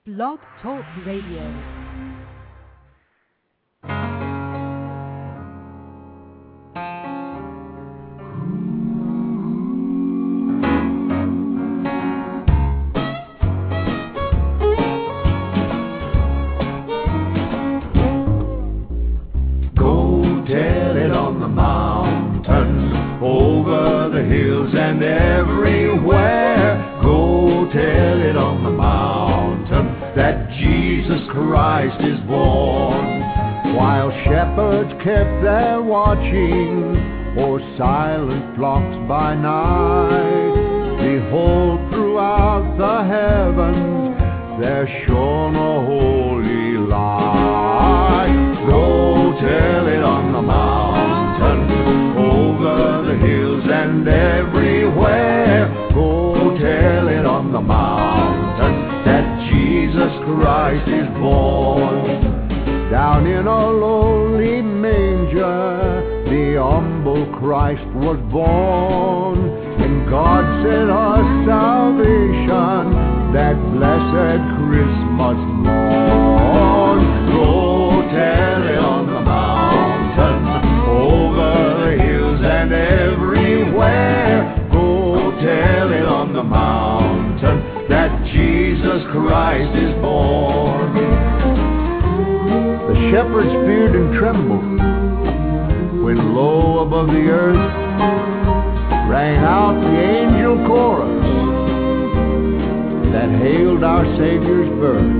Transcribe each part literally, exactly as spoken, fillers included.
Blog Talk Radio. And everywhere, go tell it on the mountain that Jesus Christ is born. While shepherds kept their watching o'er silent flocks by night, behold, throughout the heavens there shone a holy light. Go tell it on the mountain, over the hills and everywhere, go tell it on the mountain that Jesus Christ is born. Down in a lowly manger, the humble Christ was born, and God sent us salvation, that blessed Christmas morn. Go tell it on the mountain, over the hills and everywhere, go tell it on the mountain that Jesus Christ is born. The shepherds feared and trembled when low above the earth rang out the angel chorus that hailed our Savior's birth.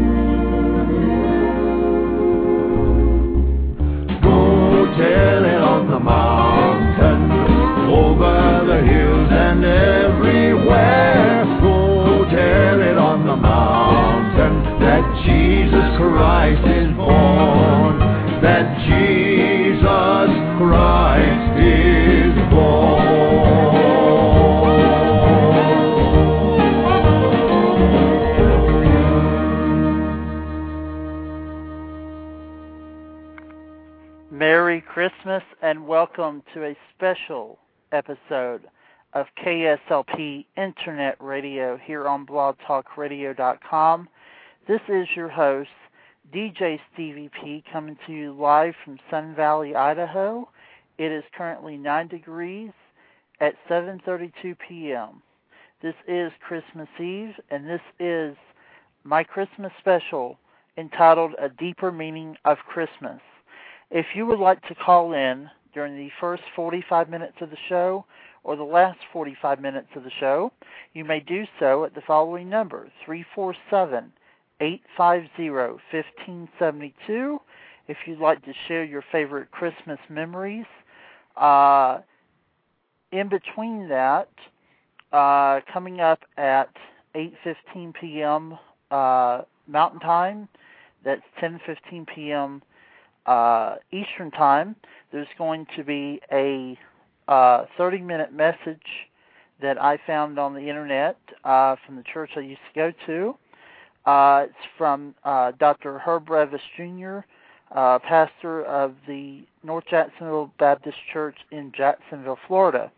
Go tell it on the mountain, over the hills and everywhere, go tell it on the mountain that Jesus Christ is born, that Jesus Christ is born. Merry Christmas and welcome to a special episode of K S L P Internet Radio here on blog talk radio dot com. This is your host, D J Stevie P, coming to you live from Sun Valley, Idaho. It is currently nine degrees at seven thirty-two p.m. This is Christmas Eve, and this is my Christmas special entitled A Deeper Meaning of Christmas. If you would like to call in during the first forty-five minutes of the show or the last forty-five minutes of the show, you may do so at the following number, three four seven, eight five zero, one five seven two. If you'd like to share your favorite Christmas memories. Uh, in between that, uh, coming up at eight fifteen p.m. Uh, Mountain Time, that's ten fifteen p.m. Uh, Eastern Time, there's going to be a uh, thirty-minute message that I found on the Internet uh, from the church I used to go to. Uh, it's from uh, Doctor Herb Revis Junior, uh, pastor of the North Jacksonville Baptist Church in Jacksonville, Florida.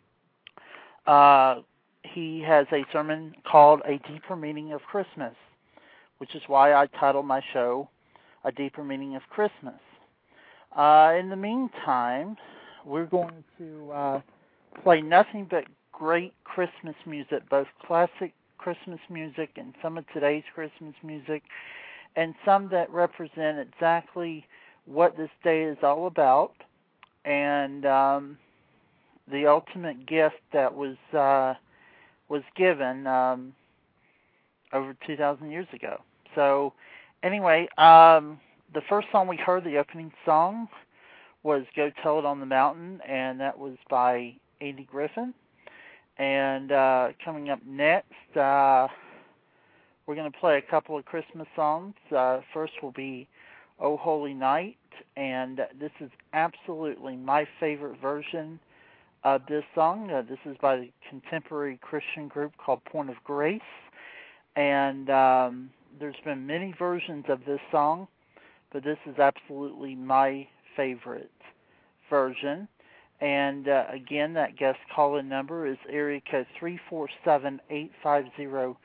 Uh, he has a sermon called A Deeper Meaning of Christmas, which is why I titled my show A Deeper Meaning of Christmas. Uh, in the meantime, we're going to uh, play nothing but great Christmas music, both classic Christmas music and some of today's Christmas music, and some that represent exactly what this day is all about, and um, the ultimate gift that was uh, was given um, over two thousand years ago. So, anyway, um, the first song we heard, the opening song, was Go Tell It on the Mountain, and that was by Andy Griffin. And uh, coming up next, uh, we're going to play a couple of Christmas songs. Uh, first will be Oh Holy Night, and this is absolutely my favorite version of this song. Uh, this is by the contemporary Christian group called Point of Grace, and um, there's been many versions of this song, but this is absolutely my favorite version. And uh, again, that guest call-in number is area code three four seven, eight five zero,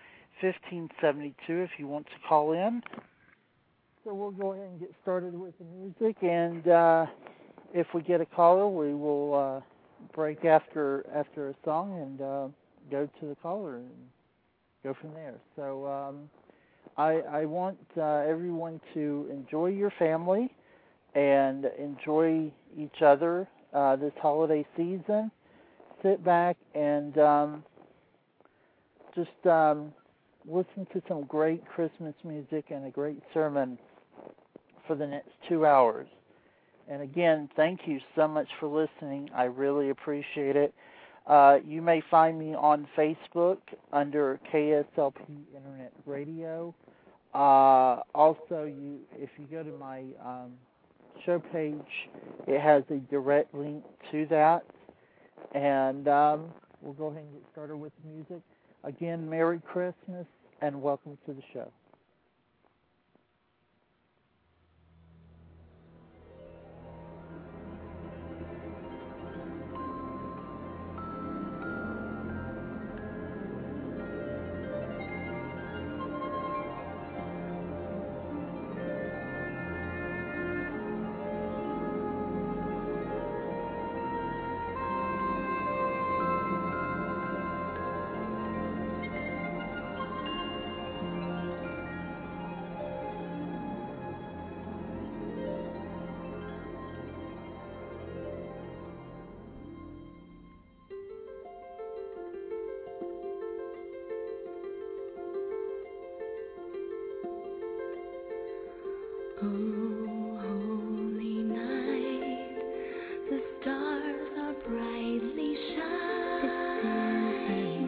fifteen seventy-two if you want to call in. So we'll go ahead and get started with the music, and uh, if we get a caller, we will uh, break after after a song and uh, go to the caller and go from there. So um, I, I want uh, everyone to enjoy your family and enjoy each other uh, this holiday season. Sit back and um, just um, listen to some great Christmas music and a great sermon for the next two hours. And again, thank you so much for listening. I really appreciate it. Uh, you may find me on Facebook under K S L P Internet Radio. Uh, also, you if you go to my um, show page, it has a direct link to that. And um, we'll go ahead and get started with the music. Again, Merry Christmas and welcome to the show. Oh, holy night, the stars are brightly shining.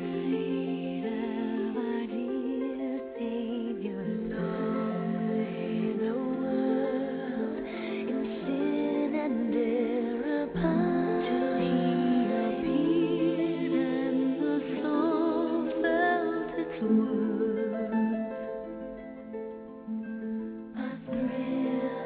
Our dear Savior's lay the world in sin and error bound. Till He appeared and the soul felt its worth. A thrill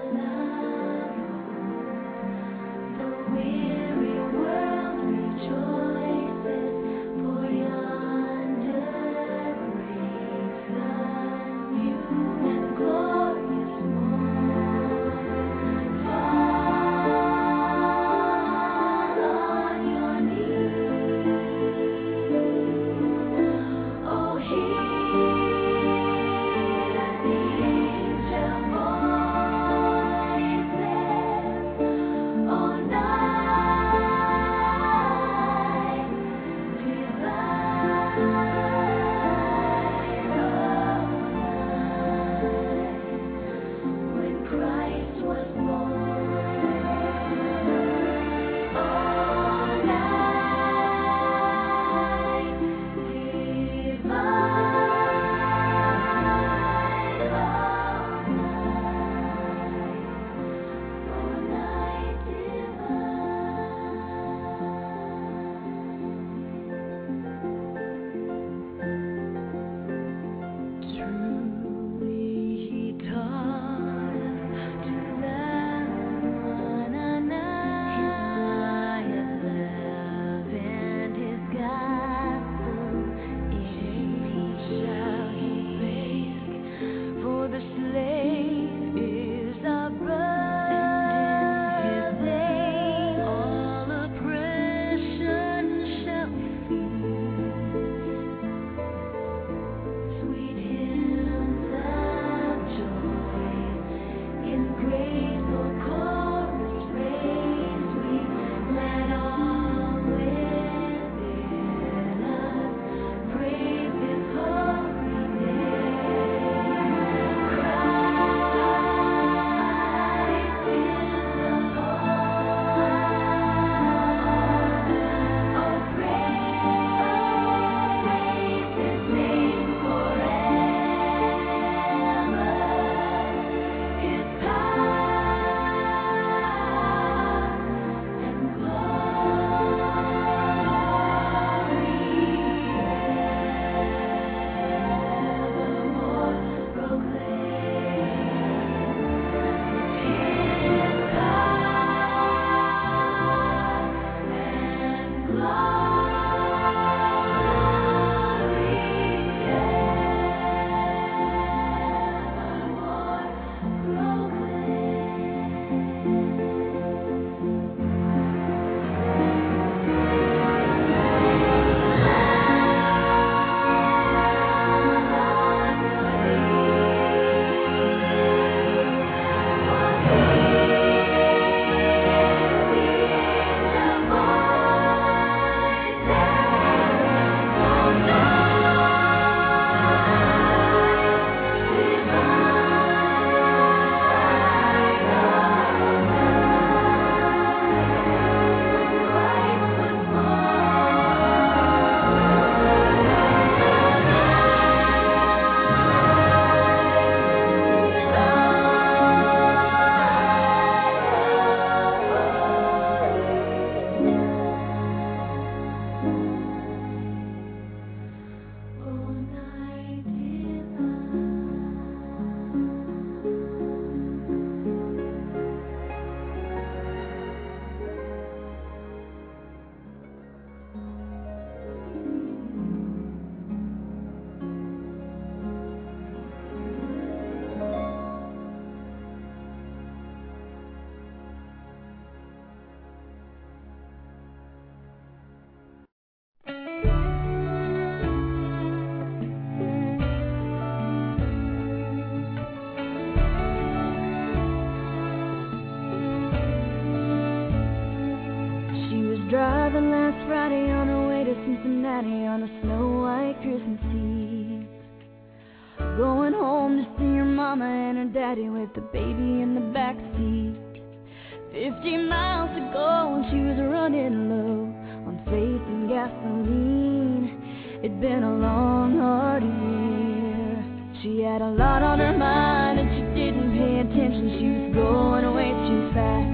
Daddy on a snow white Christmas Eve. Going home to see her mama and her daddy with the baby in the back seat. Fifty miles to go and she was running low on faith and gasoline. It'd been a long, hard year. She had a lot on her mind and she didn't pay attention. She was going way too fast.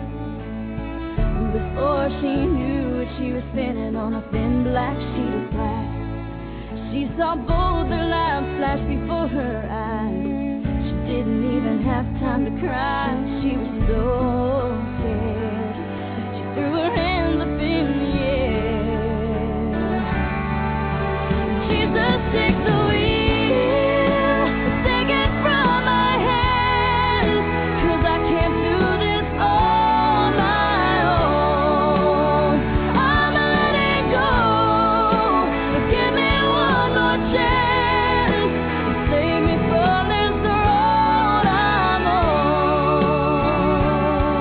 Before she knew it, she was spinning on a thin black sheet of glass. She saw both their lives flash before her eyes. She didn't even have time to cry. She was so scared. She threw her hands up in the air. Jesus, take the wheel, take it from my hands, 'cause I can't do this all my own. I'm letting go, but give me one more chance to save me from this road I'm on.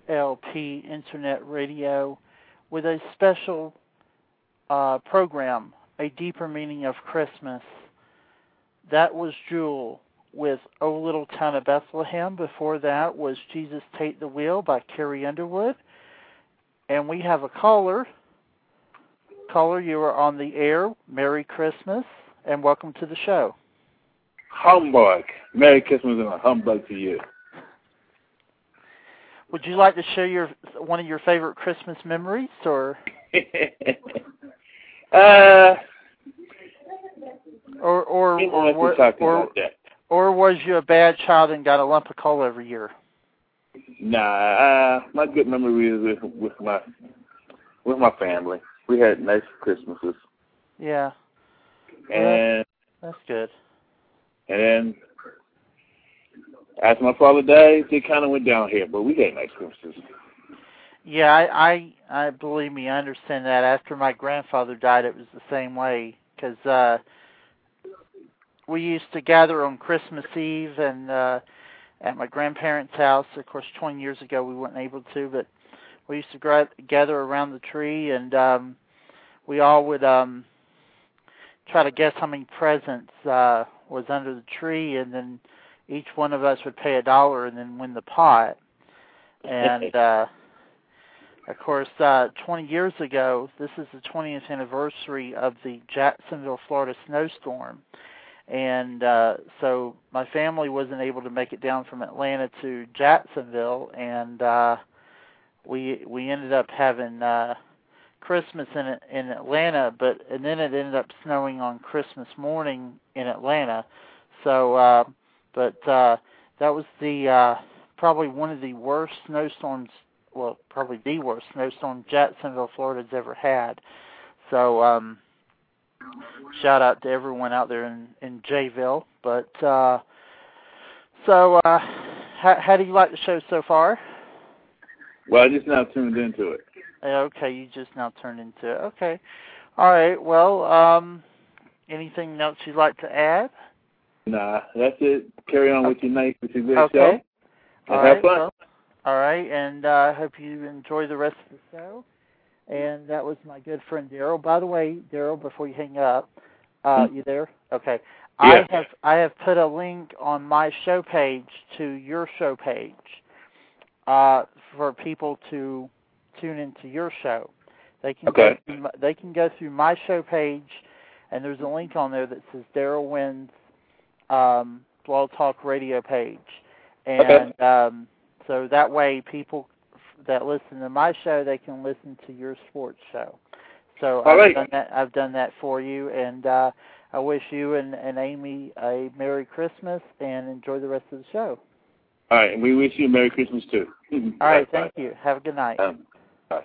L P Internet Radio with a special uh, program, A Deeper Meaning of Christmas. That was Jewel with O Little Town of Bethlehem. Before that was Jesus Take the Wheel by Carrie Underwood. And we have a caller. Caller, you are on the air. Merry Christmas, and welcome to the show. Humbug. Merry Christmas and a humbug to you. Would you like to share your one of your favorite Christmas memories, or? uh. Or or or, or, or, that. or was you a bad child and got a lump of coal every year? Nah, uh, my good memory is with, with my with my family. We had nice Christmases. Yeah. And that's, that's good. And then after my father died, it kind of went down here, but we had nice Christmases. Yeah, I, I, I believe me, I understand that. After my grandfather died, it was the same way, because uh, we used to gather on Christmas Eve and uh, at my grandparents' house. Of course, twenty years ago we weren't able to, but we used to gra- gather around the tree, and um, we all would um, try to guess how many presents uh, was under the tree, and then each one of us would pay a dollar and then win the pot. And uh, of course, uh, twenty years ago, this is the twentieth anniversary of the Jacksonville, Florida snowstorm. And uh, so my family wasn't able to make it down from Atlanta to Jacksonville, and uh, we we ended up having uh, Christmas in in Atlanta, but and then it ended up snowing on Christmas morning in Atlanta. So, uh, but uh, that was the uh, probably one of the worst snowstorms. Well, probably the worst snowstorm Jacksonville, Florida's ever had. So, um, shout out to everyone out there in, in Jayville. But, uh, so, uh, how, how do you like the show so far? Well, I just now tuned into it. Okay, you just now turned into it. Okay. All right, well, um, anything else you'd like to add? Nah, that's it. Carry on with your night, with your good okay. show. Okay. All have right, fun. Well, all right, and I uh, hope you enjoy the rest of the show. And that was my good friend Daryl. By the way, Daryl, before you hang up, uh, Hmm? you there? Okay. Yeah. I have I have put a link on my show page to your show page uh, for people to tune into your show. They can Okay. go through my, they can go through my show page, and there's a link on there that says Daryl Wynn's um, Blog Talk Radio page, and Okay. um, so that way people that listen to my show, they can listen to your sports show. So All I've right. done that. I've done that for you, and uh, I wish you and, and Amy a Merry Christmas and enjoy the rest of the show. All right, and we wish you a Merry Christmas too. All right, thank you. Have a good night. Um, bye.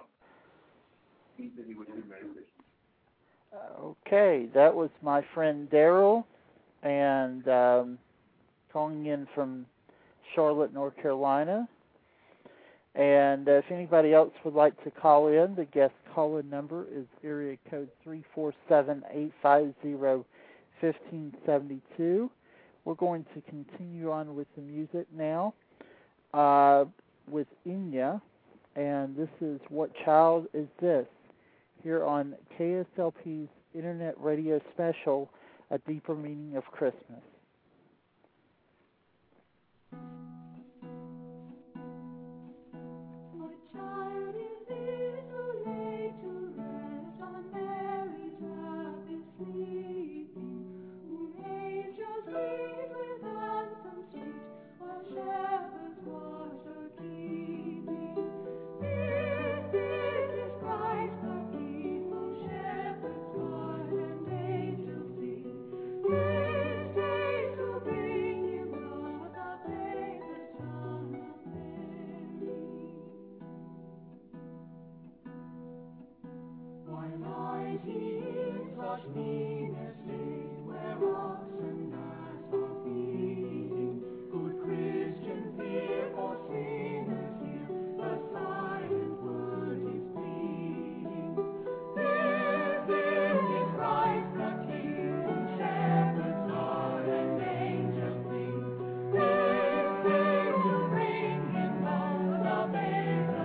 Okay, that was my friend Daryl, and um, calling in from Charlotte, North Carolina. And uh, if anybody else would like to call in, the guest call-in number is area code three four seven, eight five zero, one five seven two. We're going to continue on with the music now uh, with Enya, and this is What Child Is This? Here on K S L P's Internet Radio Special, A Deeper Meaning of Christmas. Child is this who lay to rest on Mary's lap is sleeping, whom angels greet with anthem sweet, while shepherds watch are keeping. This, this is Christ the King, whom shepherds guard and angels sing. This day to bring him love, the babe, the Son of Mary. Why lies he in such mean estate, where oxen grass are feeding? Good Christians, hear, for sinners hear, the silent word is pleading. This, this is Christ the King, whom shepherds guard and angels sing. This day to bring him home, the babe,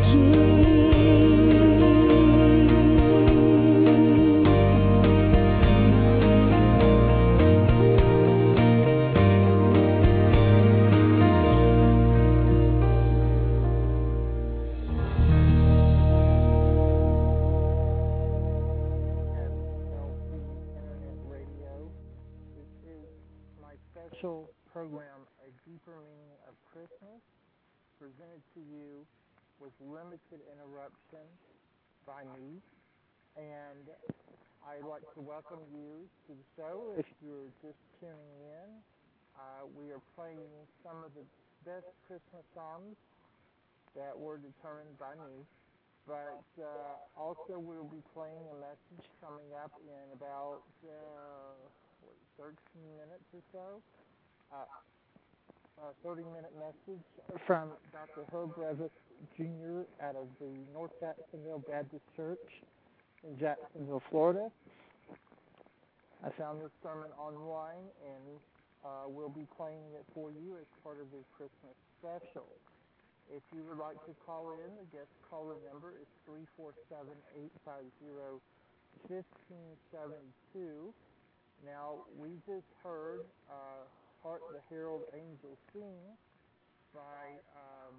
Program, A Deeper Meaning of Christmas, presented to you with limited interruption by me. And I'd like to welcome you to the show. If you're just tuning in, uh, we are playing some of the best Christmas songs that were determined by me. But uh, also we'll be playing a message coming up in about uh, what, thirteen minutes or so. Uh, a thirty-minute message from Doctor Herb Revis, Junior out of the North Jacksonville Baptist Church in Jacksonville, Florida. I found this sermon online, and uh, we'll be playing it for you as part of the Christmas special. If you would like to call in, the guest caller number is three four seven, eight five zero, one five seven two. Now, we just heard uh, Heart the Herald Angels Sing by, um,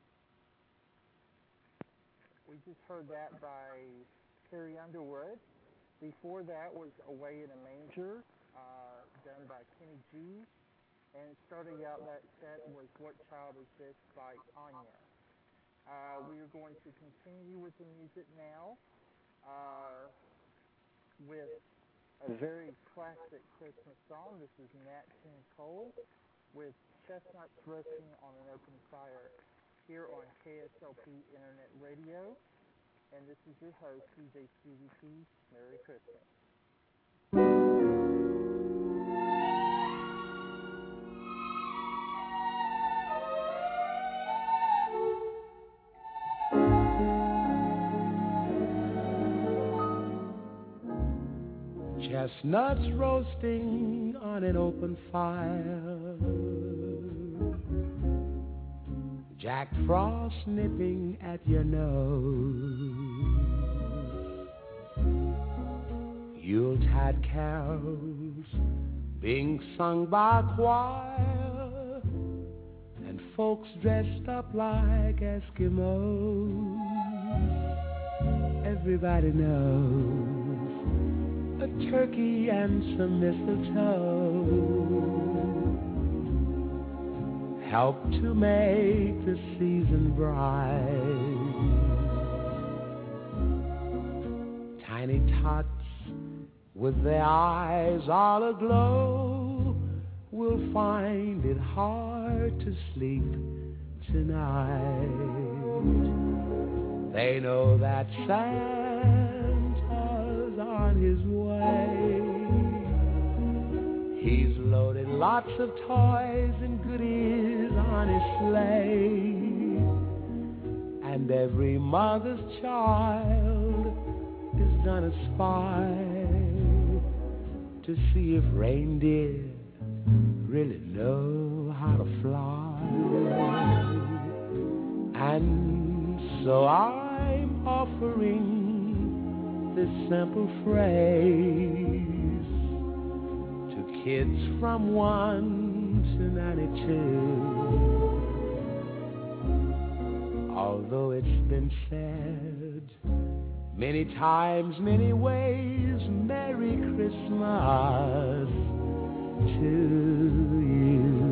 we just heard that by Carrie Underwood. Before that was Away in a Manger, uh, done by Kenny G. And starting out that set was What Child Is This by Anya. Uh, we are going to continue with the music now uh, with a very classic Christmas song. This is Nat King Cole with Chestnuts Roasting on an Open Fire here on K S L P Internet Radio. And this is your host, D J Stevie P. Merry Christmas. Chestnuts roasting on an open fire, Jack Frost nipping at your nose, Yuletide carols being sung by a choir, and folks dressed up like Eskimos. Everybody knows a turkey and some mistletoe help to make the season bright. Tiny tots with their eyes all aglow will find it hard to sleep tonight. They know that Santa's on his way. He's loaded lots of toys and goodies on his sleigh, and every mother's child is gonna spy to see if reindeer really know how to fly. And so I'm offering this simple phrase to kids from one to ninety-two. Although it's been said many times, many ways, Merry Christmas to you.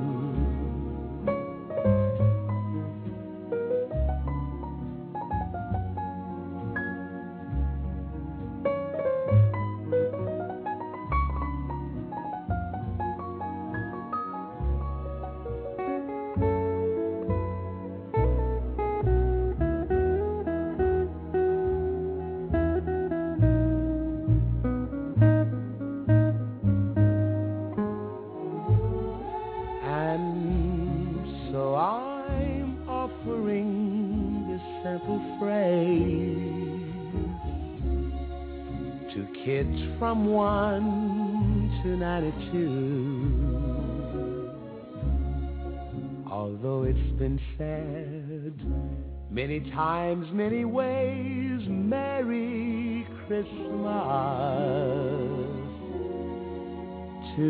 From one to ninety-two. Although it's been said many times, many ways, Merry Christmas to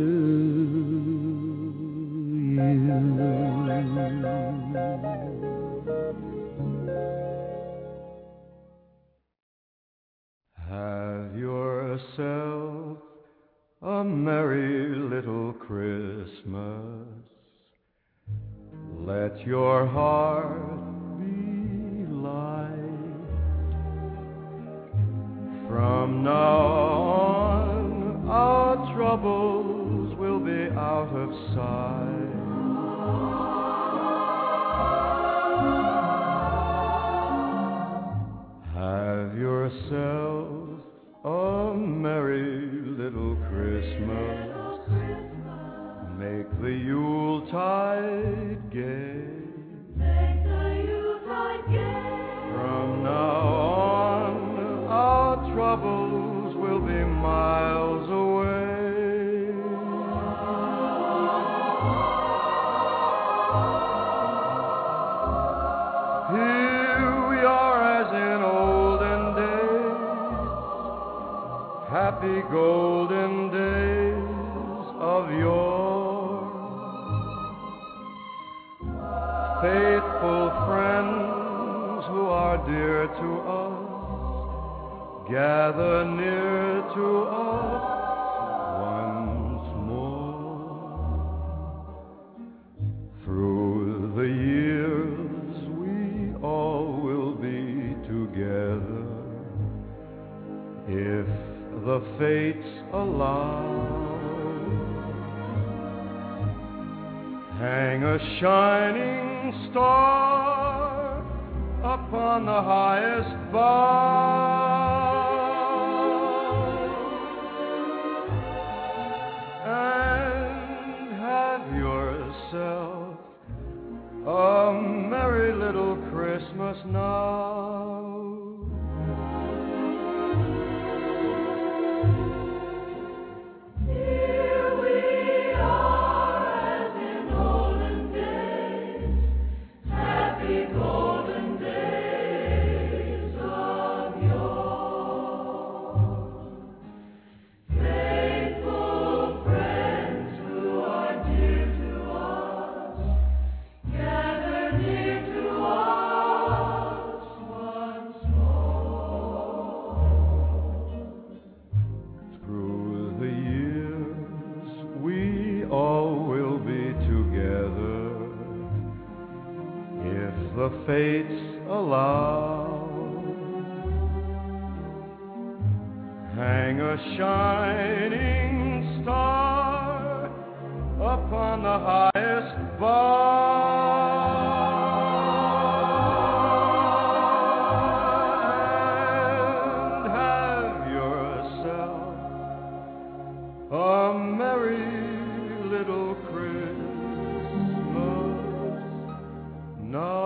you. Have yourself a merry little Christmas. Let your heart be light. From now on, our troubles will be out of sight. Have yourself a merry little Christmas. Make the Yuletide gay. Make the Yuletide gay. From now on, our troubles will be miles away. Here we are as in olden days, happy golden days of yore. Faithful friends who are dear to us, gather near to us once more. Through the years we all will be together, if the fates allow. Hang a shining star upon the highest bough, and have yourself a merry little Christmas now. The fates allow. Hang a shining star upon the highest bough, and have yourself a merry little Christmas now.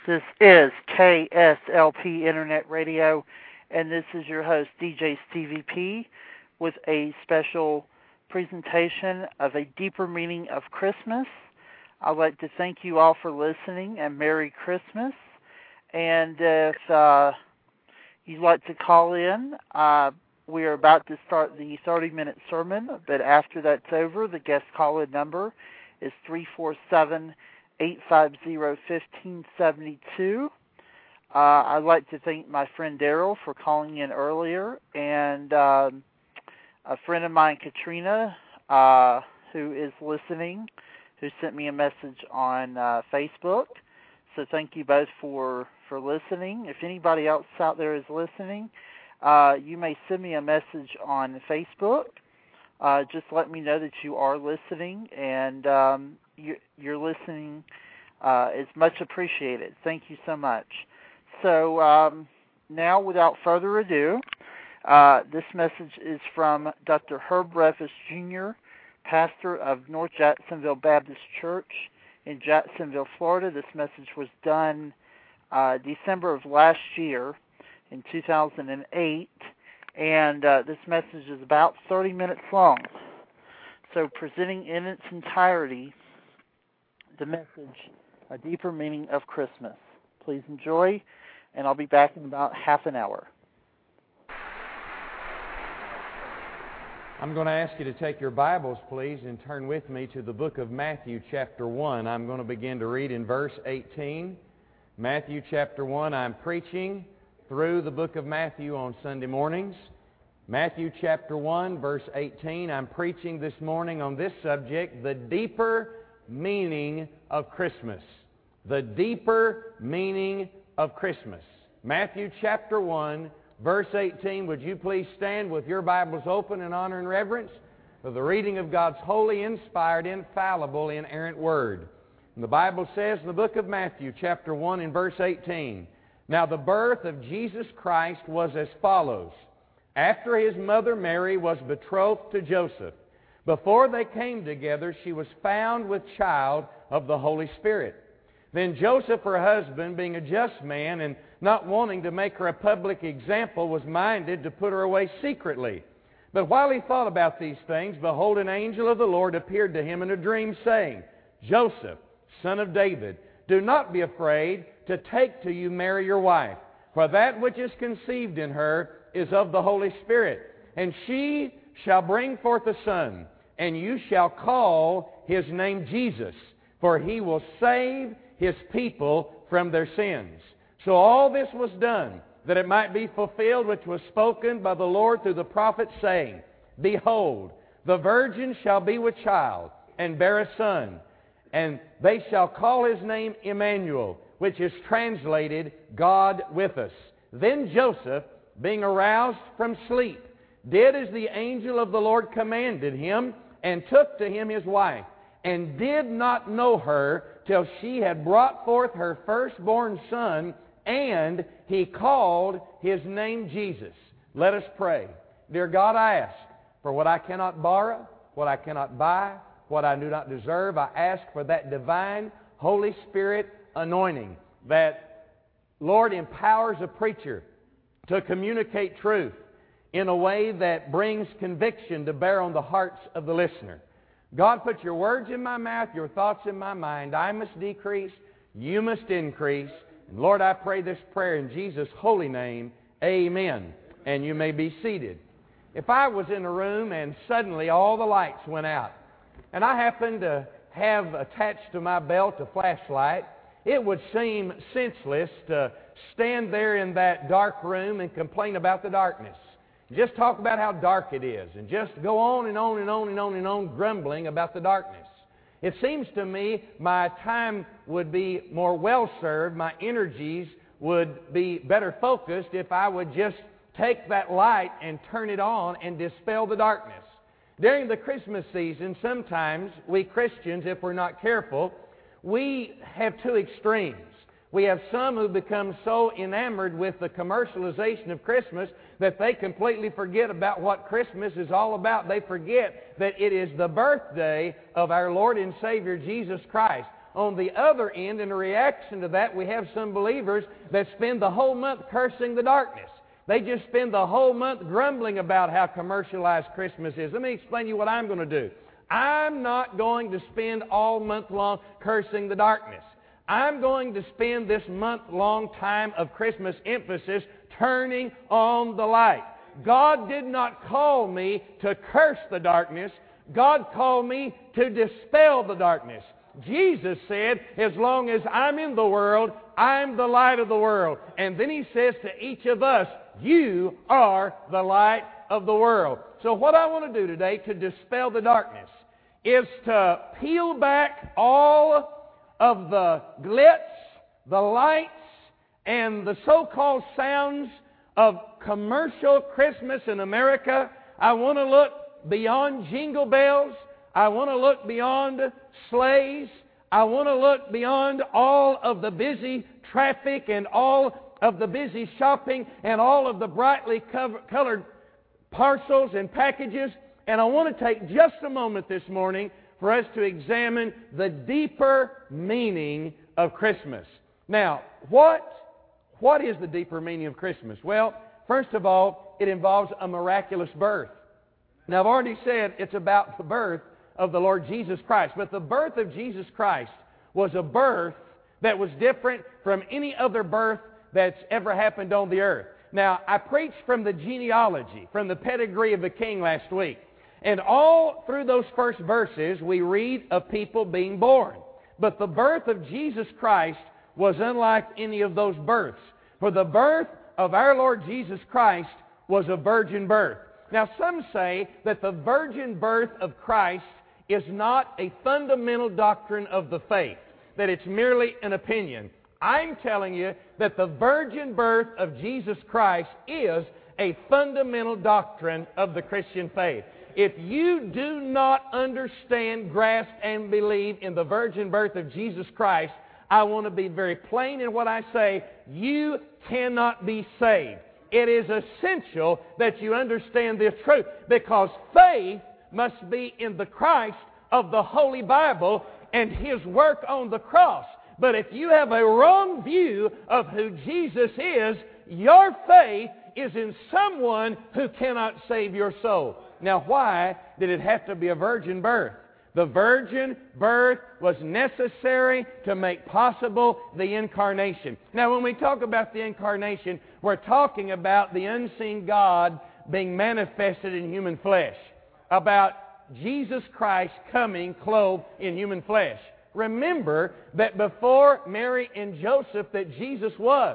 This is K S L P Internet Radio, and this is your host, D J Stevie P, with a special presentation of A Deeper Meaning of Christmas. I'd like to thank you all for listening, and Merry Christmas. And if uh, you'd like to call in, uh, we are about to start the thirty-minute sermon, but after that's over, the guest call-in number is three four seven, eight five zero, one five seven two. Uh, I'd like to thank my friend Daryl for calling in earlier, and um, a friend of mine, Katrina, uh, who is listening, who sent me a message on uh, Facebook. So thank you both for, for listening. If anybody else out there is listening, uh, you may send me a message on Facebook. Uh, just let me know that you are listening, and um, you, you're listening uh, is much appreciated. Thank you so much. So um, now, without further ado, uh, this message is from Doctor Herb Reffis, Junior, pastor of North Jacksonville Baptist Church in Jacksonville, Florida. This message was done uh, December of last year in two thousand eight, and uh, this message is about thirty minutes long. So presenting in its entirety the message, A Deeper Meaning of Christmas. Please enjoy, and I'll be back in about half an hour. I'm going to ask you to take your Bibles, please, and turn with me to the book of Matthew, chapter one. I'm going to begin to read in verse eighteen. Matthew, chapter one, I'm preaching through the book of Matthew on Sunday mornings. Matthew, chapter one, verse eighteen, I'm preaching this morning on this subject, the deeper meaning of Christmas. The deeper meaning of Christmas. Matthew, chapter one, verse eighteen, would you please stand with your Bibles open in honor and reverence for the reading of God's holy, inspired, infallible, inerrant Word. And the Bible says in the book of Matthew, chapter one, in verse eighteen, Now the birth of Jesus Christ was as follows. After his mother Mary was betrothed to Joseph, before they came together, she was found with child of the Holy Spirit. Then Joseph, her husband, being a just man and not wanting to make her a public example, was minded to put her away secretly. But while he thought about these things, behold, an angel of the Lord appeared to him in a dream, saying, Joseph, son of David, do not be afraid to take to you Mary your wife, for that which is conceived in her is of the Holy Spirit. And she shall bring forth a son, and you shall call his name Jesus, for he will save his people from their sins. So all this was done, that it might be fulfilled which was spoken by the Lord through the prophet, saying, Behold, the virgin shall be with child, and bear a son, and they shall call his name Emmanuel, which is translated, God with us. Then Joseph, being aroused from sleep, did as the angel of the Lord commanded him, and took to him his wife, and did not know her till she had brought forth her firstborn son, and he called his name Jesus. Let us pray. Dear God, I ask for what I cannot borrow, what I cannot buy, what I do not deserve. I ask for that divine Holy Spirit anointing that, Lord, empowers a preacher to communicate truth in a way that brings conviction to bear on the hearts of the listener. God, put your words in my mouth, your thoughts in my mind. I must decrease, you must increase. And Lord, I pray this prayer in Jesus' holy name. Amen. And you may be seated. If I was in a room and suddenly all the lights went out, and I happened to have attached to my belt a flashlight, it would seem senseless to stand there in that dark room and complain about the darkness. Just talk about how dark it is, and just go on and on and on and on and on grumbling about the darkness. It seems to me my time would be more well served, my energies would be better focused if I would just take that light and turn it on and dispel the darkness. During the Christmas season, sometimes we Christians, if we're not careful, we have two extremes. We have some who become so enamored with the commercialization of Christmas that they completely forget about what Christmas is all about. They forget that it is the birthday of our Lord and Savior Jesus Christ. on the other end, in a reaction to that, we have some believers that spend the whole month cursing the darkness. They just spend the whole month grumbling about how commercialized Christmas is. Let me explain to you what I'm going to do. I'm not going to spend all month long cursing the darkness. I'm going to spend this month-long time of Christmas emphasis turning on the light. God did not call me to curse the darkness. God called me to dispel the darkness. Jesus said, as long as I'm in the world, I'm the light of the world. And then He says to each of us, you are the light of the world. So what I want to do today to dispel the darkness is to peel back all of the glitz, the lights, and the so-called sounds of commercial Christmas in America. I want to look beyond jingle bells. I want to look beyond sleighs. I want to look beyond all of the busy traffic and all of the busy shopping and all of the brightly cover- colored parcels and packages. And I want to take just a moment this morning for us to examine the deeper meaning of Christmas. Now, what, what is the deeper meaning of Christmas? Well, first of all, it involves a miraculous birth. Now, I've already said it's about the birth of the Lord Jesus Christ. But the birth of Jesus Christ was a birth that was different from any other birth that's ever happened on the earth. Now, I preached from the genealogy, from the pedigree of the king last week. And all through those first verses, we read of people being born. But the birth of Jesus Christ was unlike any of those births. For the birth of our Lord Jesus Christ was a virgin birth. Now, some say that the virgin birth of Christ is not a fundamental doctrine of the faith, that it's merely an opinion. I'm telling you that the virgin birth of Jesus Christ is a fundamental doctrine of the Christian faith. If you do not understand, grasp, and believe in the virgin birth of Jesus Christ, I want to be very plain in what I say. You cannot be saved. It is essential that you understand this truth, because faith must be in the Christ of the Holy Bible and His work on the cross. But if you have a wrong view of who Jesus is, your faith is in someone who cannot save your soul. Now, why did it have to be a virgin birth? The virgin birth was necessary to make possible the incarnation. Now, when we talk about the incarnation, we're talking about the unseen God being manifested in human flesh, about Jesus Christ coming clothed in human flesh. Remember that before Mary and Joseph that Jesus was.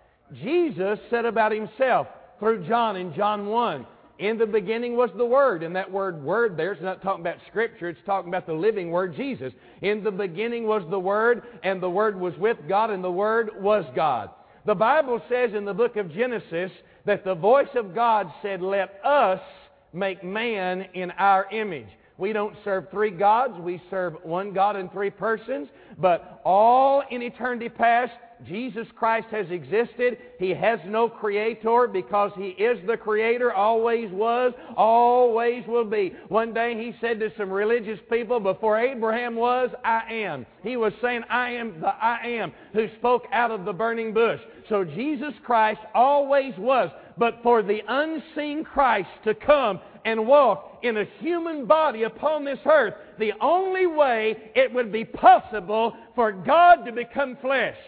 Jesus said about Himself through John in John one, in the beginning was the Word. And that word, word there, is not talking about Scripture. It's talking about the living Word, Jesus. In the beginning was the Word, and the Word was with God, and the Word was God. The Bible says in the book of Genesis that the voice of God said, let us make man in our image. We don't serve three gods. We serve one God in three persons. But all in eternity past, Jesus Christ has existed. He has no creator because He is the Creator, always was, always will be. One day He said to some religious people, before Abraham was, I am. He was saying, I am the I am, who spoke out of the burning bush. So Jesus Christ always was. But for the unseen Christ to come and walk in a human body upon this earth, the only way it would be possible for God to become flesh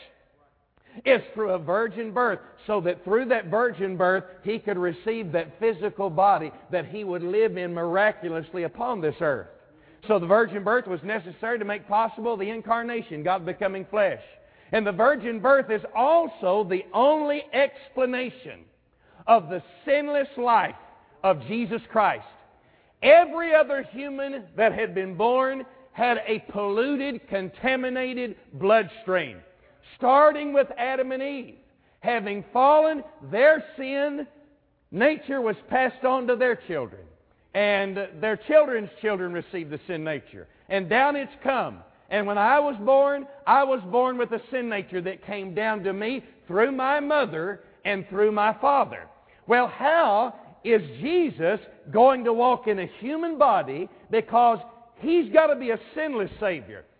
is through a virgin birth, so that through that virgin birth He could receive that physical body that He would live in miraculously upon this earth. So the virgin birth was necessary to make possible the incarnation, God becoming flesh. And the virgin birth is also the only explanation of the sinless life of Jesus Christ. Every other human that had been born had a polluted, contaminated bloodstream. Starting with Adam and Eve. Having fallen, their sin nature was passed on to their children. And their children's children received the sin nature. And down it's come. And when I was born, I was born with a sin nature that came down to me through my mother and through my father. Well, how is Jesus going to walk in a human body? Because He's got to be a sinless Savior.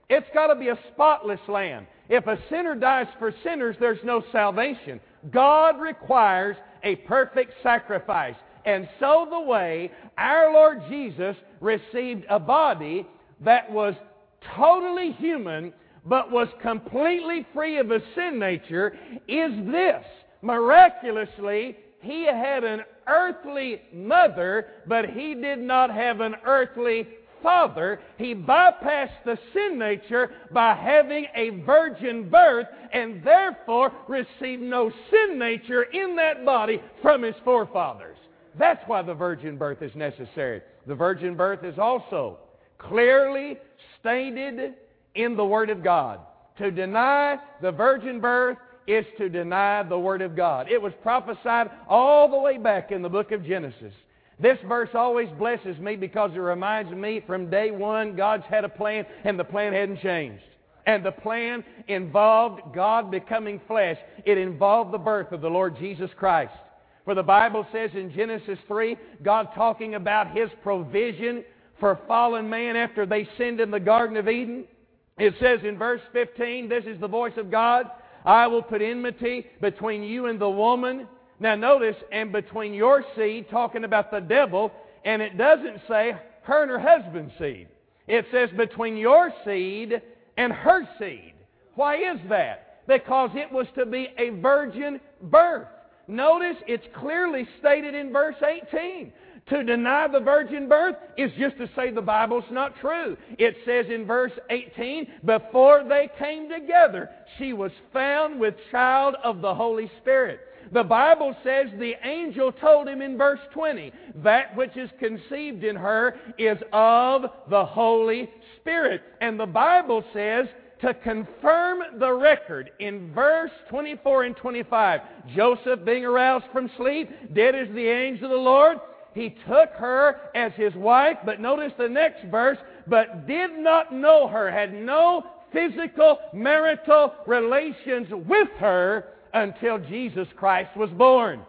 It's got to be a spotless lamb. If a sinner dies for sinners, there's no salvation. God requires a perfect sacrifice. And so the way our Lord Jesus received a body that was totally human but was completely free of a sin nature is this. Miraculously, He had an earthly mother, but He did not have an earthly father. He bypassed the sin nature by having a virgin birth and therefore received no sin nature in that body from His forefathers. That's why the virgin birth is necessary. The virgin birth is also clearly stated in the Word of God. To deny the virgin birth is to deny the Word of God. It was prophesied all the way back in the book of Genesis. This verse always blesses me because it reminds me from day one God's had a plan and the plan hadn't changed. And the plan involved God becoming flesh. It involved the birth of the Lord Jesus Christ. For the Bible says in Genesis three, God talking about His provision for fallen man after they sinned in the Garden of Eden. It says in verse fifteen, this is the voice of God, I will put enmity between you and the woman. Now notice, and between your seed, talking about the devil, and it doesn't say her and her husband's seed. It says between your seed and her seed. Why is that? Because it was to be a virgin birth. Notice it's clearly stated in verse eighteen. To deny the virgin birth is just to say the Bible's not true. It says in verse eighteen, before they came together, she was found with child of the Holy Spirit. The Bible says the angel told him in verse twenty, that which is conceived in her is of the Holy Spirit. And the Bible says, to confirm the record, in verse twenty-four and twenty-five, Joseph being aroused from sleep, did as the angel of the Lord. He took her as his wife, but notice the next verse, but did not know her, had no physical marital relations with her until Jesus Christ was born.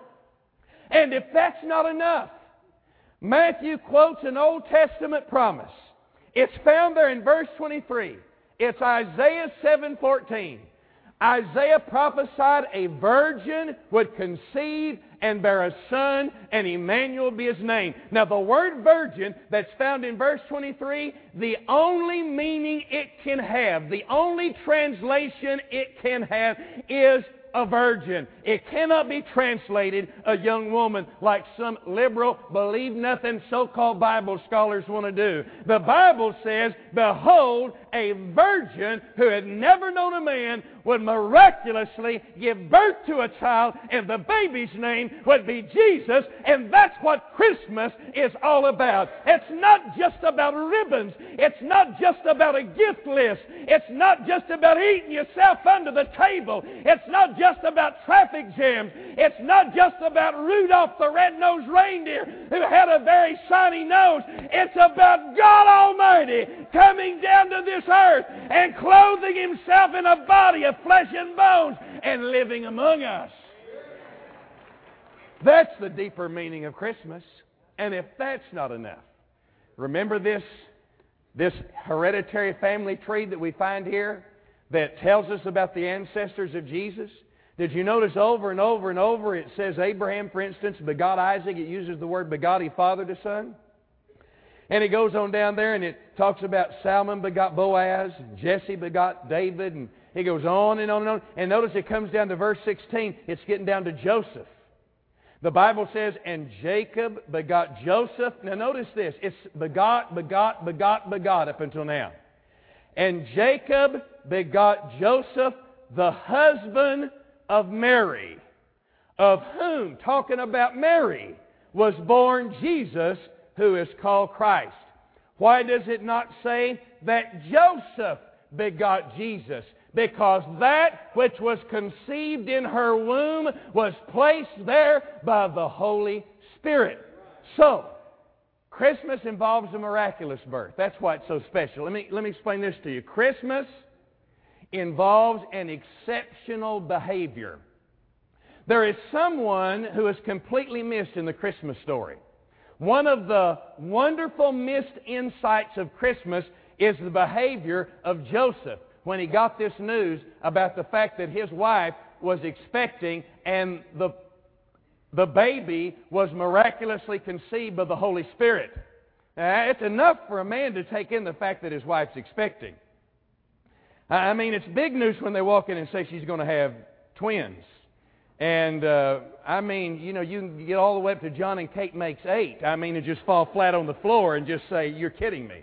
And if that's not enough, Matthew quotes an Old Testament promise. It's found there in verse twenty-three. It's Isaiah seven fourteen. Isaiah prophesied a virgin would conceive and bear a son, and Emmanuel be his name. Now the word virgin that's found in verse twenty-three, the only meaning it can have, the only translation it can have is a virgin. It cannot be translated a young woman like some liberal, believe-nothing so-called Bible scholars want to do. The Bible says, behold, a virgin who had never known a man would miraculously give birth to a child, and the baby's name would be Jesus, and that's what Christmas is all about. It's not just about ribbons. It's not just about a gift list. It's not just about eating yourself under the table. It's not just about traffic jams. It's not just about Rudolph the red-nosed reindeer who had a very shiny nose. It's about God Almighty coming down to this earth and clothing Himself in a body of flesh and bones and living among us. That's the deeper meaning of Christmas. And if that's not enough, remember this, this hereditary family tree that we find here that tells us about the ancestors of Jesus? Did you notice over and over and over it says Abraham, for instance, begot Isaac. It uses the word begot, he fathered a son. And it goes on down there and it talks about Salmon begot Boaz, and Jesse begot David, and it goes on and on and on. And notice it comes down to verse sixteen. It's getting down to Joseph. The Bible says, and Jacob begot Joseph. Now notice this. It's begot, begot, begot, begot up until now. And Jacob begot Joseph, the husband of Mary, of whom, talking about Mary, was born Jesus, who is called Christ. Why does it not say that Joseph begot Jesus? Because that which was conceived in her womb was placed there by the Holy Spirit. So, Christmas involves a miraculous birth. That's why it's so special. Let me, let me explain this to you. Christmas involves an exceptional behavior. There is someone who is completely missed in the Christmas story. One of the wonderful missed insights of Christmas is the behavior of Joseph when he got this news about the fact that his wife was expecting and the, the baby was miraculously conceived by the Holy Spirit. Now, it's enough for a man to take in the fact that his wife's expecting. I mean, it's big news when they walk in and say she's going to have twins. And, uh, I mean, you know, you can get all the way up to John and Kate makes eight. I mean, and just fall flat on the floor and just say, you're kidding me.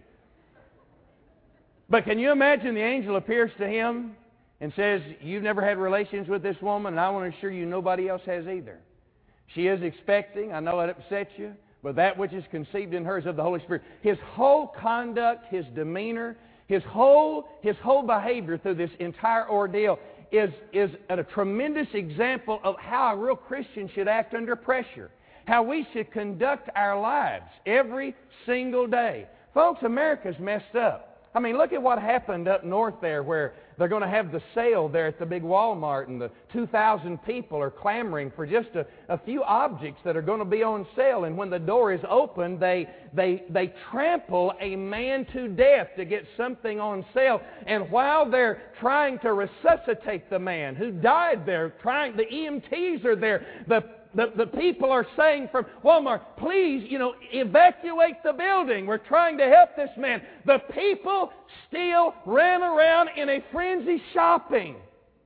But can you imagine the angel appears to him and says, you've never had relations with this woman, and I want to assure you nobody else has either. She is expecting. I know it upsets you, but that which is conceived in her is of the Holy Spirit. His whole conduct, his demeanor, his whole, his whole behavior through this entire ordeal is, is a tremendous example of how a real Christian should act under pressure. How we should conduct our lives every single day. Folks, America's messed up. I mean, look at what happened up north there where they're going to have the sale there at the big Walmart and the two thousand people are clamoring for just a, a few objects that are going to be on sale. And when the door is opened, they, they, they trample a man to death to get something on sale. And while they're trying to resuscitate the man who died there, trying, the E M Ts are there, the The, the people are saying from Walmart, please, you know, evacuate the building. We're trying to help this man. The people still ran around in a frenzy shopping.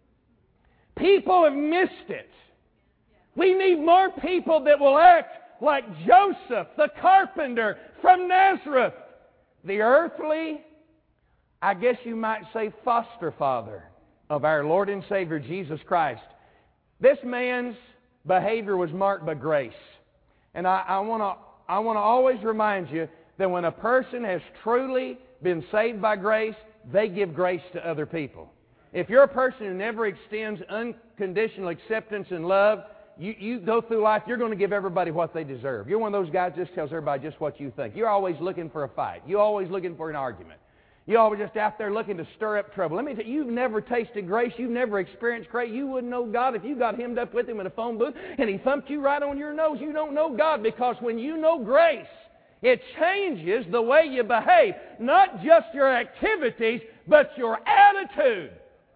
People have missed it. We need more people that will act like Joseph, the carpenter from Nazareth. The earthly, I guess you might say, foster father of our Lord and Savior Jesus Christ. This man's behavior was marked by grace. And I, I want to I want to always remind you that when a person has truly been saved by grace, they give grace to other people. If you're a person who never extends unconditional acceptance and love, you, you go through life, you're going to give everybody what they deserve. You're one of those guys that just tells everybody just what you think. You're always looking for a fight. You're always looking for an argument. You're always just out there looking to stir up trouble. Let me tell you, you've never tasted grace. You've never experienced grace. You wouldn't know God if you got hemmed up with Him in a phone booth and He thumped you right on your nose. You don't know God, because when you know grace, it changes the way you behave. Not just your activities, but your attitude.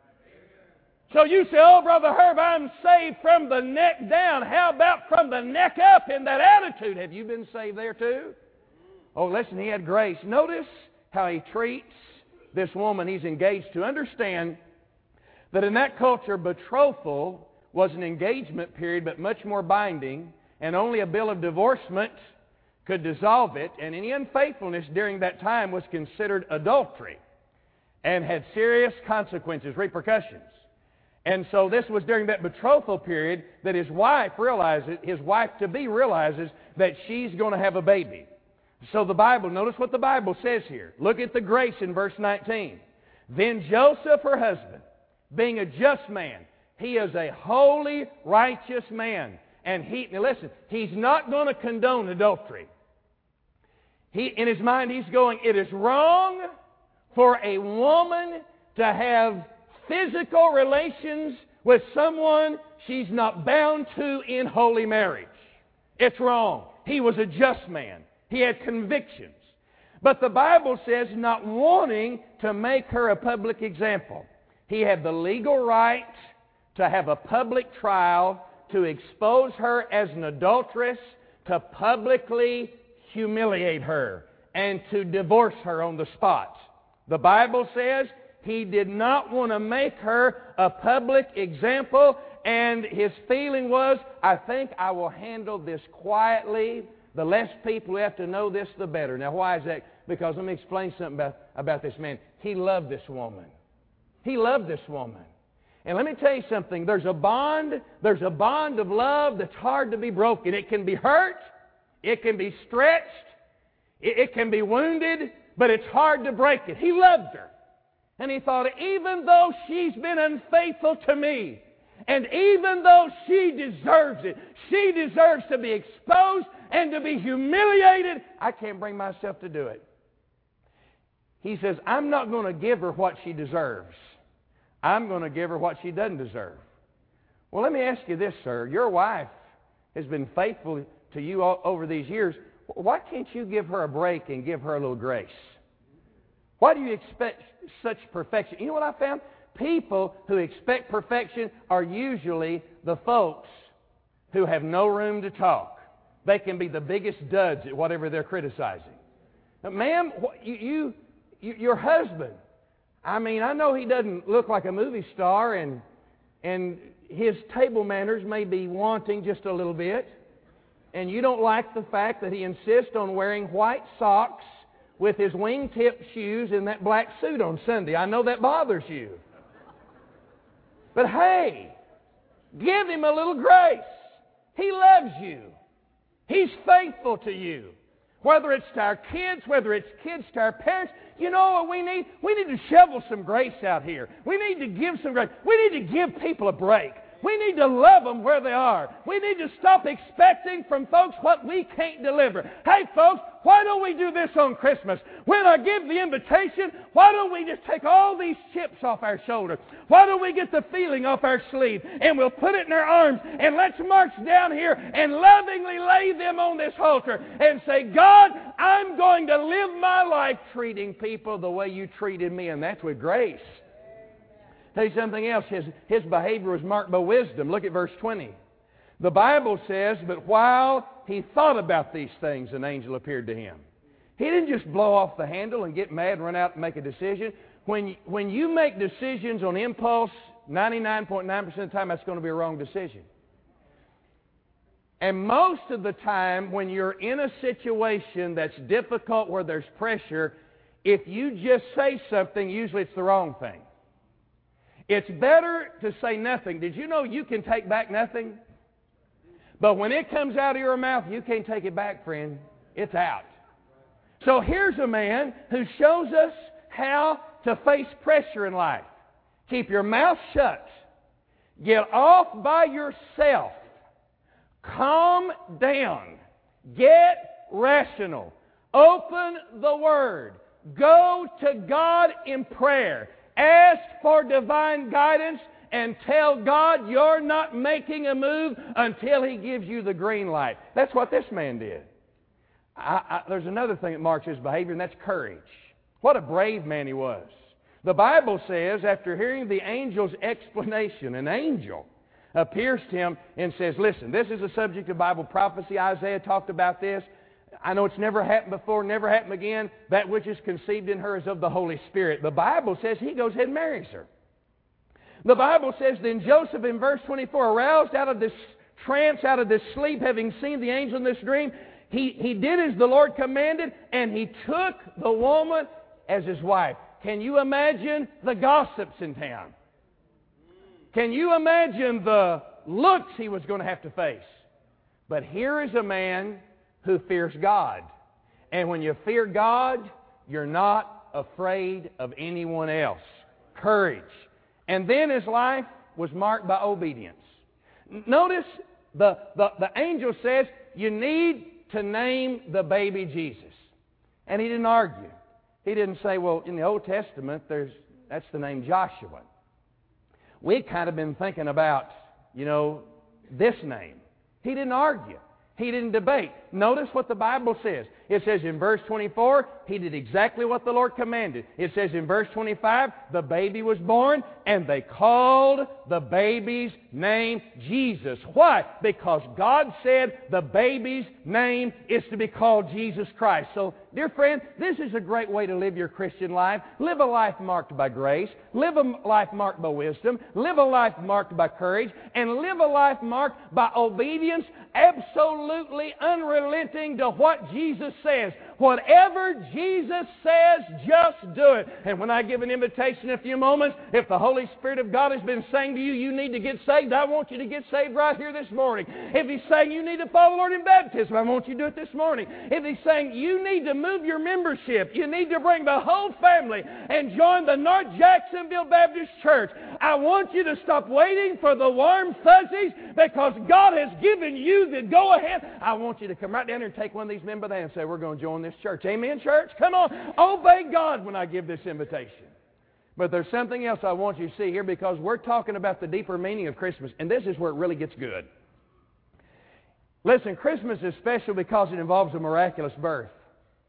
So you say, oh, Brother Herb, I'm saved from the neck down. How about from the neck up in that attitude? Have you been saved there too? Oh, listen, he had grace. Notice how he treats this woman he's engaged to. Understand that in that culture, betrothal was an engagement period, but much more binding, and only a bill of divorcement could dissolve it, and any unfaithfulness during that time was considered adultery and had serious consequences, repercussions. And so this was during that betrothal period that his wife realizes, his wife-to-be realizes that she's going to have a baby. So the Bible, notice what the Bible says here. Look at the grace in verse nineteen. Then Joseph, her husband, being a just man, he is a holy, righteous man. And he, now listen, he's not going to condone adultery. He, in his mind, he's going, it is wrong for a woman to have physical relations with someone she's not bound to in holy marriage. It's wrong. He was a just man. He had convictions. But the Bible says not wanting to make her a public example. He had the legal right to have a public trial, to expose her as an adulteress, to publicly humiliate her, and to divorce her on the spot. The Bible says he did not want to make her a public example, and his feeling was, I think I will handle this quietly. The less people who have to know this, the better. Now, why is that? Because let me explain something about, about this man. He loved this woman. He loved this woman. And let me tell you something. There's a bond, there's a bond of love that's hard to be broken. It can be hurt. It can be stretched. It, it can be wounded. But it's hard to break it. He loved her. And he thought, even though she's been unfaithful to me, and even though she deserves it, she deserves to be exposed and to be humiliated, I can't bring myself to do it. He says, I'm not going to give her what she deserves. I'm going to give her what she doesn't deserve. Well, let me ask you this, sir. Your wife has been faithful to you all over these years. Why can't you give her a break and give her a little grace? Why do you expect such perfection? You know what I found? People who expect perfection are usually the folks who have no room to talk. They can be the biggest duds at whatever they're criticizing. Now, ma'am, you, you, you, your husband, I mean, I know he doesn't look like a movie star, and and his table manners may be wanting just a little bit, and you don't like the fact that he insists on wearing white socks with his wingtip shoes and that black suit on Sunday. I know that bothers you. But hey, give him a little grace. He loves you. He's faithful to you. Whether it's to our kids, whether it's kids to our parents, you know what we need? We need to shovel some grace out here. We need to give some grace. We need to give people a break. We need to love them where they are. We need to stop expecting from folks what we can't deliver. Hey, folks, why don't we do this on Christmas? When I give the invitation, why don't we just take all these chips off our shoulder? Why don't we get the feeling off our sleeve and we'll put it in our arms and let's march down here and lovingly lay them on this altar and say, God, I'm going to live my life treating people the way you treated me, and that's with grace. Tell you something else. His, his behavior was marked by wisdom. Look at verse twenty. The Bible says, but while he thought about these things, an angel appeared to him. He didn't just blow off the handle and get mad and run out and make a decision. When, when you make decisions on impulse, ninety-nine point nine percent of the time that's going to be a wrong decision. And most of the time when you're in a situation that's difficult where there's pressure, if you just say something, usually it's the wrong thing. It's better to say nothing. Did you know you can take back nothing? But when it comes out of your mouth, you can't take it back, friend. It's out. So here's a man who shows us how to face pressure in life. Keep your mouth shut. Get off by yourself. Calm down. Get rational. Open the Word. Go to God in prayer. Ask for divine guidance and tell God you're not making a move until He gives you the green light. That's what this man did. I, I, there's another thing that marks his behavior, and that's courage. What a brave man he was. The Bible says, after hearing the angel's explanation, an angel appears to him and says, listen, this is a subject of Bible prophecy. Isaiah talked about this. I know it's never happened before, never happened again. That which is conceived in her is of the Holy Spirit. The Bible says he goes ahead and marries her. The Bible says then Joseph in verse twenty-four, aroused out of this trance, out of this sleep, having seen the angel in this dream, he, he did as the Lord commanded, and he took the woman as his wife. Can you imagine the gossips in town? Can you imagine the looks he was going to have to face? But here is a man who fears God. And when you fear God, you're not afraid of anyone else. Courage. And then his life was marked by obedience. Notice the, the, the angel says, you need to name the baby Jesus. And he didn't argue. He didn't say, well, in the Old Testament, there's that's the name Joshua. We'd kind of been thinking about, you know, this name. He didn't argue. He didn't debate. Notice what the Bible says. It says in verse twenty-four, he did exactly what the Lord commanded. It says in verse twenty-five, the baby was born, and they called the baby's name Jesus. Why? Because God said the baby's name is to be called Jesus Christ. So, dear friend, this is a great way to live your Christian life. Live a life marked by grace. Live a life marked by wisdom. Live a life marked by courage. And live a life marked by obedience, absolutely unrelenting to what Jesus says. Whatever Jesus says, just do it. And when I give an invitation in a few moments, if the Holy Spirit of God has been saying to you, you need to get saved, I want you to get saved right here this morning. If He's saying you need to follow the Lord in baptism, I want you to do it this morning. If He's saying you need to move your membership, you need to bring the whole family and join the North Jacksonville Baptist Church, I want you to stop waiting for the warm fuzzies, because God has given you the go-ahead. I want you to come right down here and take one of these men by the hand and say, we're going to join this church. Amen, church? Come on. Obey God when I give this invitation. But there's something else I want you to see here, because we're talking about the deeper meaning of Christmas, and this is where it really gets good. Listen, Christmas is special because it involves a miraculous birth.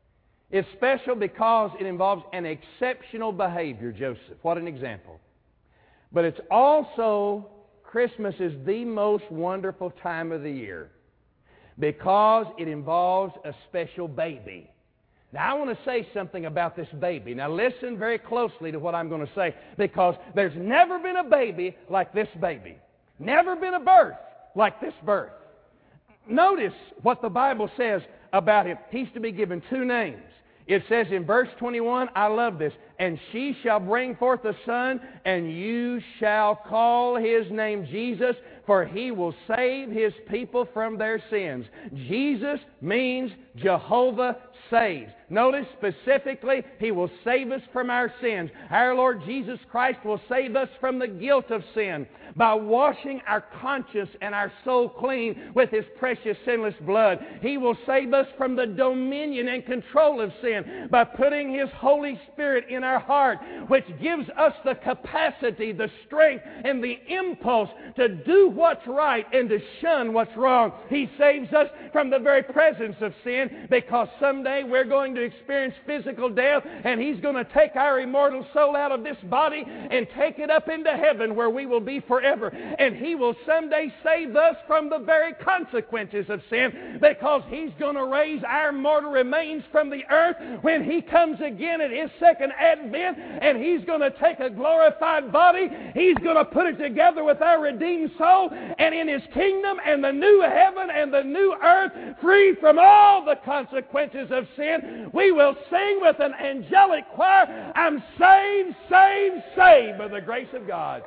It's special because it involves an exceptional behavior, Joseph. What an example. But it's also, Christmas is the most wonderful time of the year because it involves a special baby. Now, I want to say something about this baby. Now, listen very closely to what I'm going to say, because there's never been a baby like this baby. Never been a birth like this birth. Notice what the Bible says about him. He's to be given two names. It says in verse twenty-one, I love this, and she shall bring forth a son, and you shall call his name Jesus, for he will save his people from their sins. Jesus means Jehovah saves. Notice specifically, he will save us from our sins. Our Lord Jesus Christ will save us from the guilt of sin by washing our conscience and our soul clean with his precious sinless blood. He will save us from the dominion and control of sin by putting his Holy Spirit in our heart, which gives us the capacity, the strength, and the impulse to do what's right and to shun what's wrong. He saves us from the very presence of sin, because someday we're going to experience physical death, and he's going to take our immortal soul out of this body and take it up into heaven, where we will be forever. And he will someday save us from the very consequences of sin, because he's going to raise our mortal remains from the earth when he comes again at his second advent, and he's going to take a glorified body. He's going to put it together with our redeemed soul, and in his kingdom and the new heaven and the new earth, free from all the consequences of sin, we will sing with an angelic choir, I'm saved, saved, saved by the grace of God.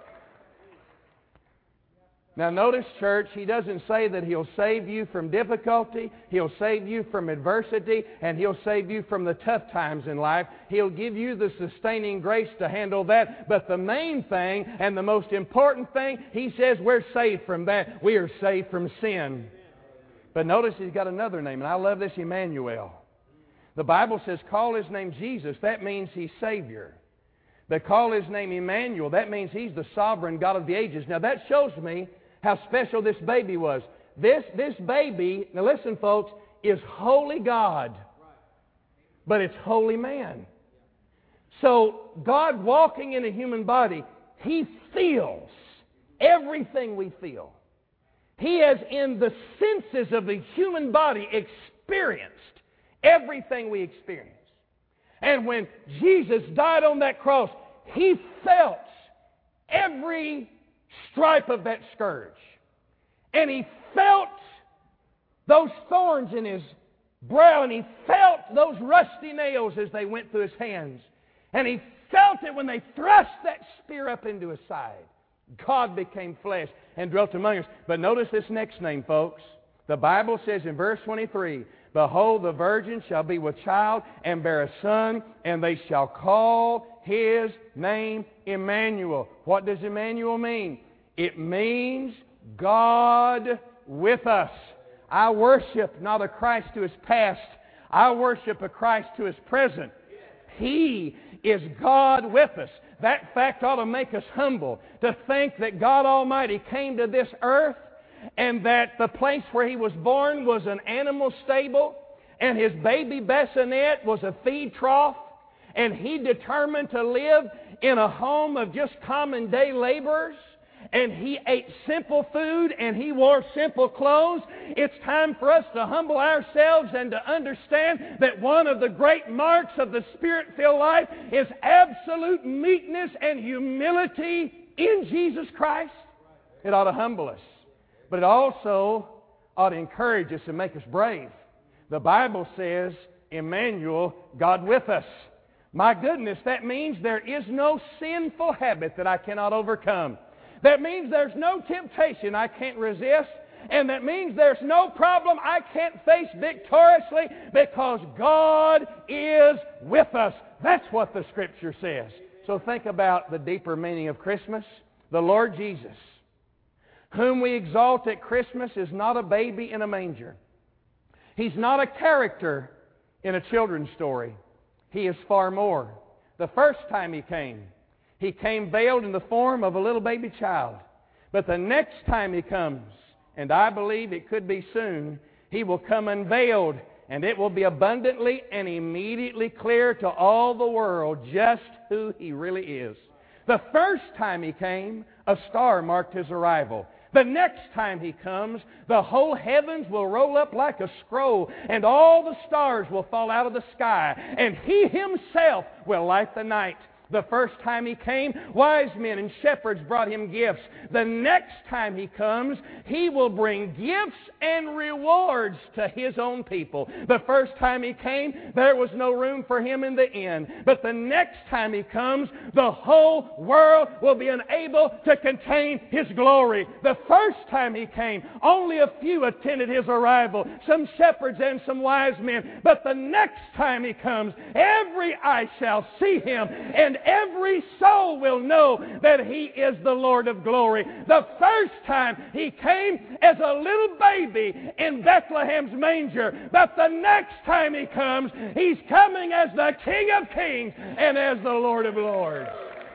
Now notice, church, he doesn't say that he'll save you from difficulty, he'll save you from adversity, and he'll save you from the tough times in life. He'll give you the sustaining grace to handle that. But the main thing and the most important thing, he says we're saved from that. We are saved from sin. But notice he's got another name, and I love this, Emmanuel. The Bible says call his name Jesus. That means he's Savior. But call his name Emmanuel. That means he's the sovereign God of the ages. Now that shows me how special this baby was. This, this baby, now listen folks, is holy God. But it's holy man. So God walking in a human body, he feels everything we feel. He has in the senses of the human body experienced everything we experience. And when Jesus died on that cross, he felt every stripe of that scourge. And he felt those thorns in his brow, and he felt those rusty nails as they went through his hands. And he felt it when they thrust that spear up into his side. God became flesh and dwelt among us. But notice this next name, folks. The Bible says in verse twenty-three, Behold, the virgin shall be with child and bear a son, and they shall call his name Emmanuel. What does Emmanuel mean? It means God with us. I worship not a Christ who is past. I worship a Christ who is present. He is God with us. That fact ought to make us humble, to think that God Almighty came to this earth, and that the place where he was born was an animal stable, and his baby bassinet was a feed trough, and he determined to live in a home of just common day laborers, and he ate simple food, and he wore simple clothes. It's time for us to humble ourselves and to understand that one of the great marks of the Spirit-filled life is absolute meekness and humility in Jesus Christ. It ought to humble us. But it also ought to encourage us and make us brave. The Bible says, Emmanuel, God with us. My goodness, that means there is no sinful habit that I cannot overcome. That means there's no temptation I can't resist. And that means there's no problem I can't face victoriously, because God is with us. That's what the Scripture says. So think about the deeper meaning of Christmas. The Lord Jesus, whom we exalt at Christmas, is not a baby in a manger. He's not a character in a children's story. He is far more. The first time He came, He came veiled in the form of a little baby child. But the next time He comes, and I believe it could be soon, He will come unveiled And it will be abundantly and immediately clear to all the world just who He really is. The first time He came, a star marked His arrival. The next time He comes, the whole heavens will roll up like a scroll, and all the stars will fall out of the sky, and He Himself will light the night. The first time He came, wise men and shepherds brought Him gifts. The next time He comes, He will bring gifts and rewards to His own people. The first time He came, there was no room for Him in the inn. But the next time He comes, the whole world will be unable to contain His glory. The first time He came, only a few attended His arrival, some shepherds and some wise men. But the next time He comes, every eye shall see Him, and every soul will know that He is the Lord of glory. The first time He came as a little baby in Bethlehem's manger, but the next time He comes, He's coming as the King of kings and as the Lord of lords.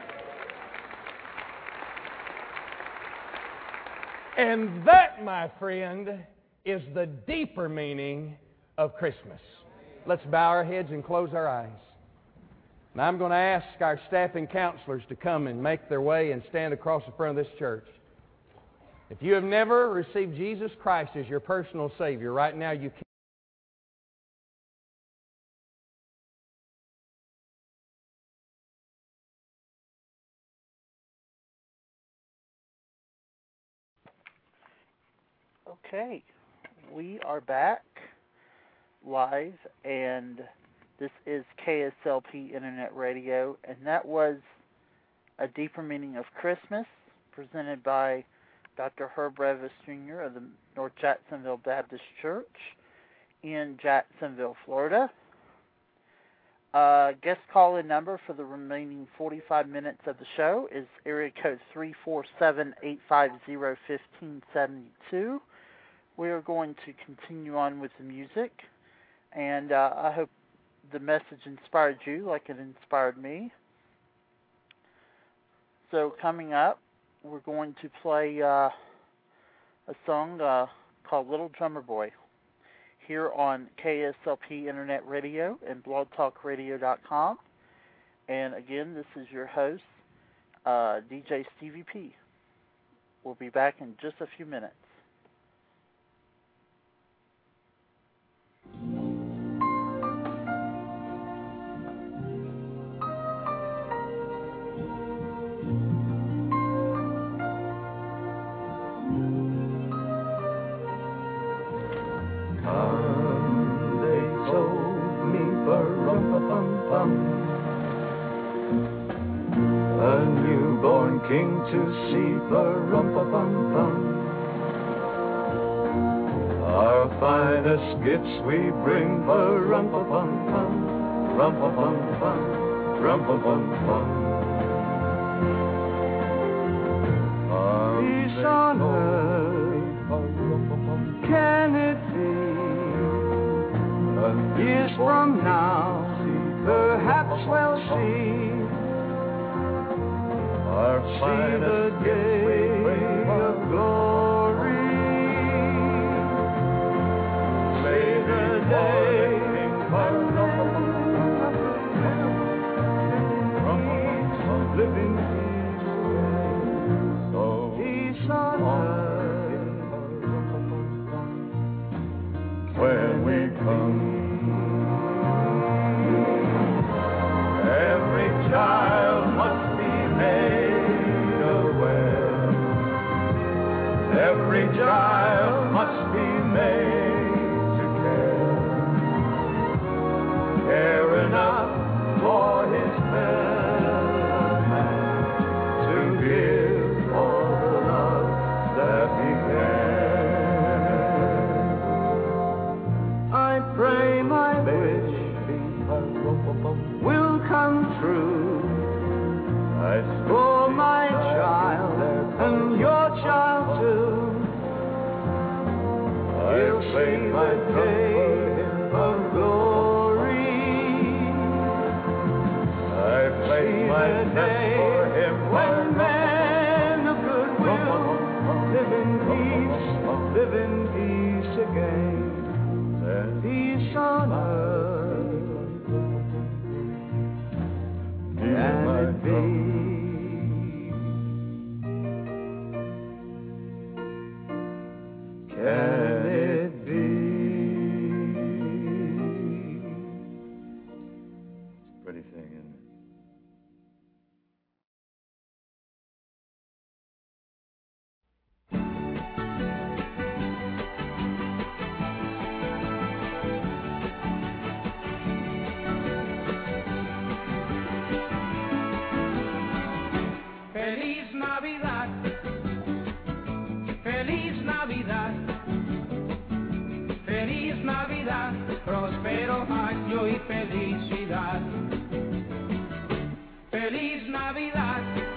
And that, my friend, is the deeper meaning of Christmas. Let's bow our heads and close our eyes. Now I'm going to ask our staff and counselors to come and make their way and stand across the front of this church. If you have never received Jesus Christ as your personal Savior, right now you can. Okay, we are back live, and this is K S L P Internet Radio, and that was A Deeper Meaning of Christmas, presented by Doctor Herb Revis Junior of the North Jacksonville Baptist Church in Jacksonville, Florida. Uh, guest call-in number for the remaining forty-five minutes of the show is area code three four seven, eight five zero, one five seven two. We are going to continue on with the music, and uh, I hope the message inspired you like it inspired me. So coming up, we're going to play uh, a song uh, called Little Drummer Boy here on K S L P Internet Radio and blog talk radio dot com. And again, this is your host, uh, D J Stevie P. We'll be back in just a few minutes. King to see, pa-rum-pa-pum-pum. Our finest gifts we bring, pa-rum-pa-pum-pum, rum-pa-pum-pum, rum-pa-pum-pum. Peace on earth, can it be? Years from now, perhaps we'll see. Our see the day of glory. Say the day of living peace on earth when we come. Every child must be made. Every child must be made to care, care enough for his fellow man, to give all the love that he can. I pray my wish will come true. I for my child and your child too. Feliz Navidad, Feliz Navidad, Feliz Navidad, próspero año y felicidad. Feliz Navidad,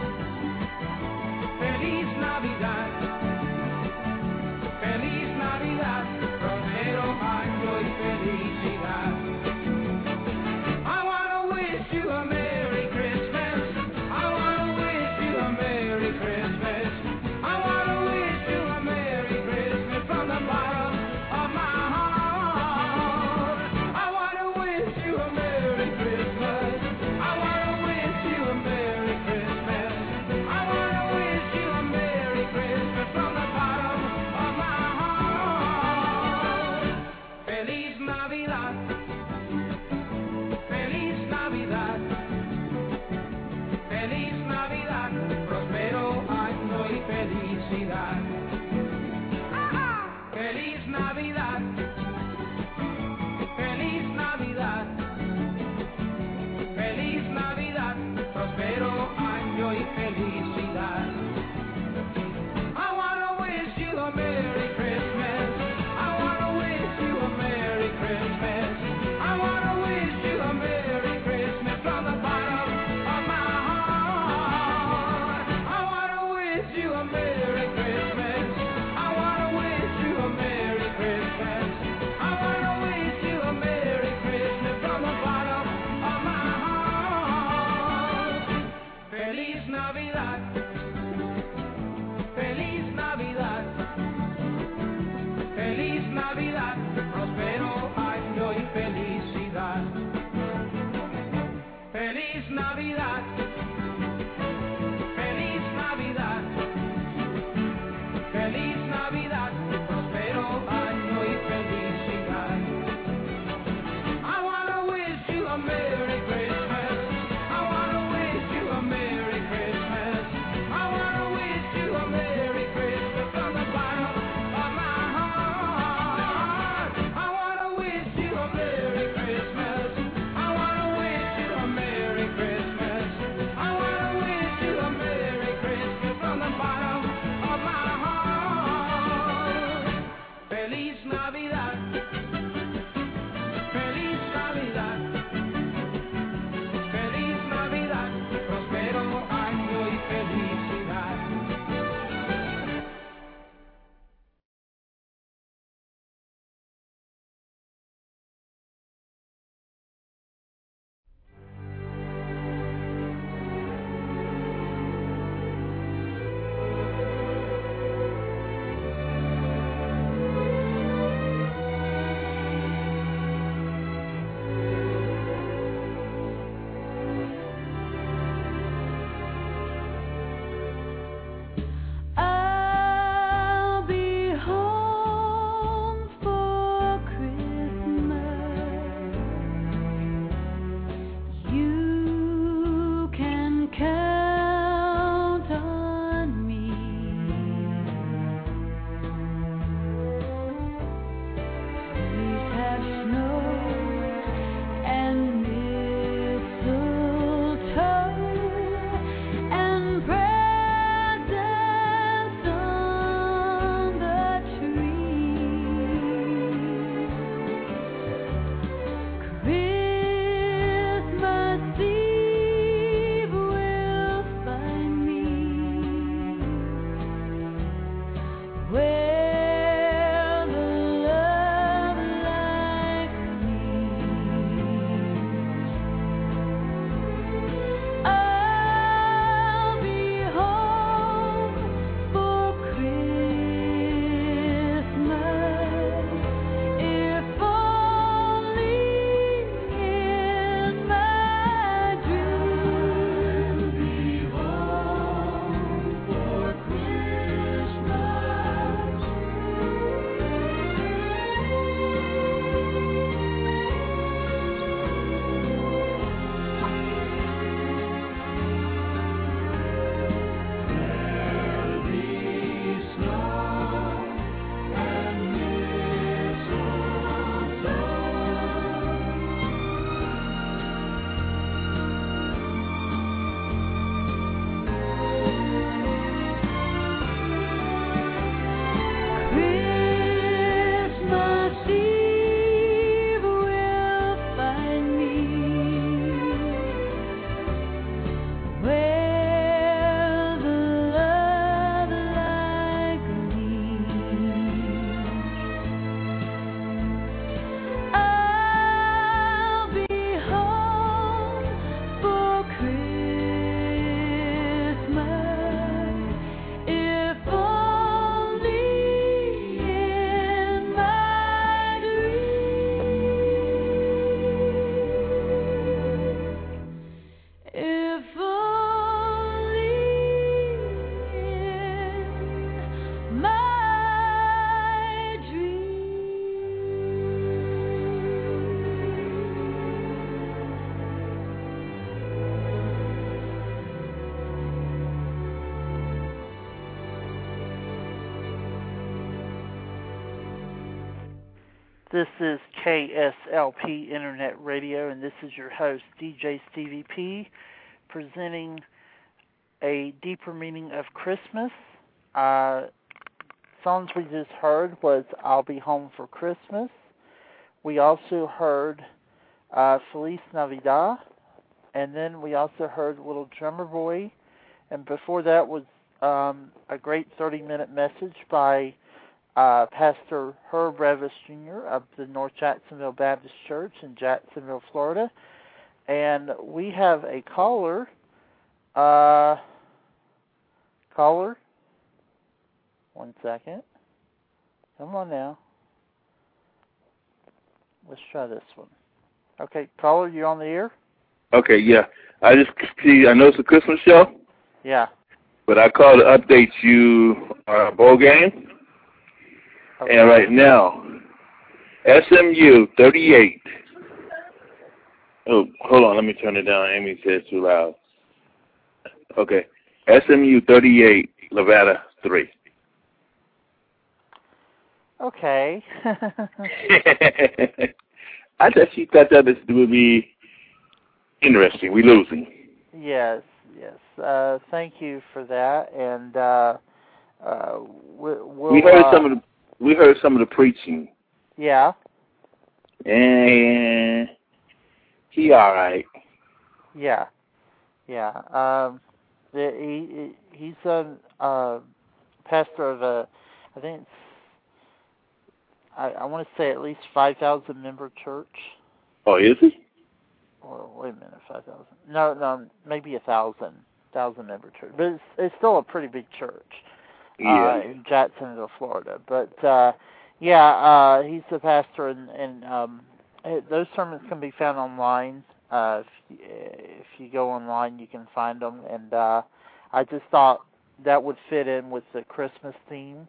Feliz Navidad, Feliz Navidad, próspero año y felicidad. I wanna wish you a Merry Christmas. I wanna wish you a Merry Christmas. I wanna wish you a Merry Christmas from the bottom of my heart. I wanna wish you a Merry Christmas. I wanna wish you a Merry Christmas. I wanna wish you a Merry Christmas from the bottom of my heart. Feliz Navidad, Feliz Navidad, Feliz Navidad, próspero año y felicidad. Feliz Navidad, Feliz Navidad, Feliz Navidad, próspero año y felicidad. I wanna wish you a Merry Christmas. I wanna wish you a Merry Christmas. I wanna wish you a Merry Christmas from the bottom of my heart. I wanna wish you a Merry Christmas. I wanna wish you a Merry Christmas. I wanna wish you a Merry Christmas from the bottom of my heart. Feliz Navidad, Feliz Navidad, Feliz Navidad, próspero año y felicidad. Feliz Navidad, Feliz Navidad, Feliz Navidad, próspero año y felicidad. I wanna wish you a Merry Christmas. I wanna wish you a Merry Christmas. I wanna This is K S L P Internet Radio, and this is your host, D J Stevie P, presenting a deeper meaning of Christmas. Uh, songs we just heard was I'll Be Home for Christmas. We also heard uh, Feliz Navidad, and then we also heard Little Drummer Boy, and before that was um, a great thirty-minute message by Uh, Pastor Herb Revis Junior of the North Jacksonville Baptist Church in Jacksonville, Florida. And we have a caller. Uh, caller? One second. Come on now. Let's try this one. Okay, caller, you on the air? Okay, yeah. I just see, I know it's a Christmas show. Yeah. But I called to update you on a bowl game. Okay. And right now, S M U thirty-eight. Oh, hold on. Let me turn it down. Amy said it's too loud. Okay. S M U thirty-eight, Nevada three. Okay. I just she thought that this would be interesting. We losing. Yes, yes. Uh, thank you for that. And uh, uh, we, we'll, we heard uh, some of the we heard some of the preaching. Yeah. And he all right. Yeah, yeah. Um, the, he he's a uh, pastor of a, I think it's, I, I want to say at least five thousand member church. Oh, is he? Or wait a minute, five thousand? No, no, maybe a thousand, thousand member church. But it's it's still a pretty big church. Yeah. Uh, in Jacksonville, Florida. But uh, yeah, uh, he's the pastor, and, and um, those sermons can be found online. Uh, if, if you go online, you can find them. And uh, I just thought that would fit in with the Christmas theme.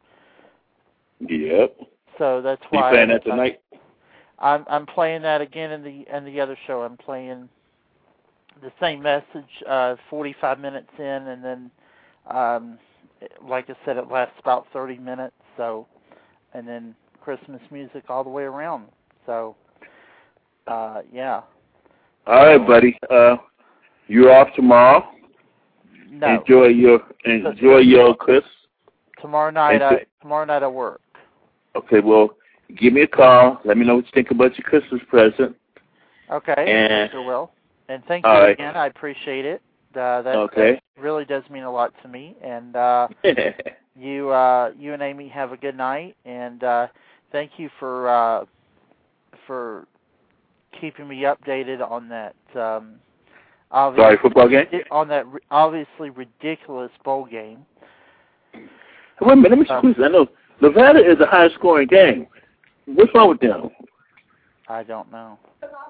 Yep. So that's Are you why. playing that tonight? I'm I'm playing that again in the in the other show. I'm playing the same message, uh, forty-five minutes in, and then. Um, Like I said, it lasts about thirty minutes, so, and then Christmas music all the way around. So, uh, yeah. All right, buddy. Uh, you're off tomorrow. No. Enjoy your enjoy your Christmas. Tomorrow night, I, tomorrow night I work. Okay, well, give me a call. Let me know what you think about your Christmas present. Okay, and, sure will. And thank you right. again. I appreciate it. Uh, that, okay. that really does mean a lot to me. And uh, you, uh, you and Amy have a good night. And uh, thank you for uh, for keeping me updated on that. Um, Sorry, football game. On that obviously ridiculous bowl game. Wait a minute, let me squeeze. Um, I know Nevada is a high-scoring game. What's wrong with them? I don't know.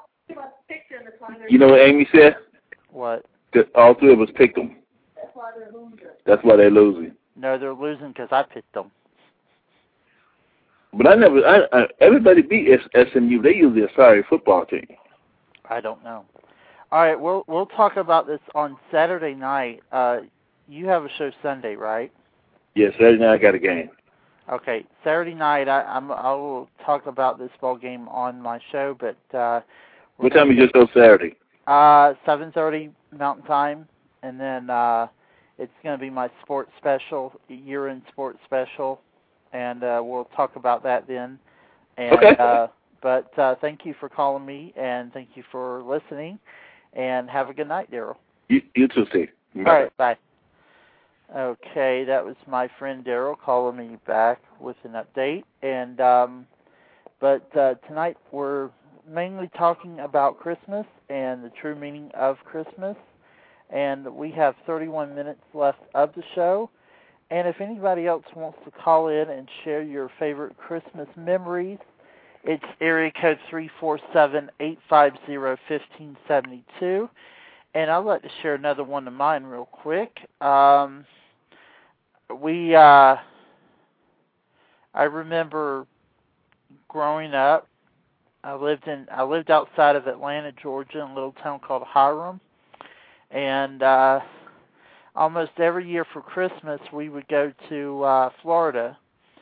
You know what Amy said? What? That all three of us picked them. That's why they're losing. That's why they're losing. No, they're losing because I picked them. But I never. I, I, everybody beat S M U. They usually a sorry football team. I don't know. All right, we'll we'll talk about this on Saturday night. Uh, you have a show Sunday, right? Yes, yeah, Saturday night I got a game. Okay, Saturday night I I'm, I will talk about this ball game on my show, but uh, what time is your show Saturday? Uh, seven thirty Mountain Time, and then uh, it's going to be my sports special, year-end sports special, and uh, we'll talk about that then. And, okay. Uh, but uh, thank you for calling me, and thank you for listening, and have a good night, Daryl. You, you too, Steve. All right, bye. Okay, that was my friend Daryl calling me back with an update, and um, but uh, tonight we're mainly talking about Christmas and the true meaning of Christmas. And we have thirty-one minutes left of the show. And if anybody else wants to call in and share your favorite Christmas memories, it's area code three four seven, eight five zero, one five seven two. And I'd like to share another one of mine real quick. Um, we, uh, I remember growing up, I lived in I lived outside of Atlanta, Georgia, in a little town called Hiram, and uh, almost every year for Christmas we would go to uh, Florida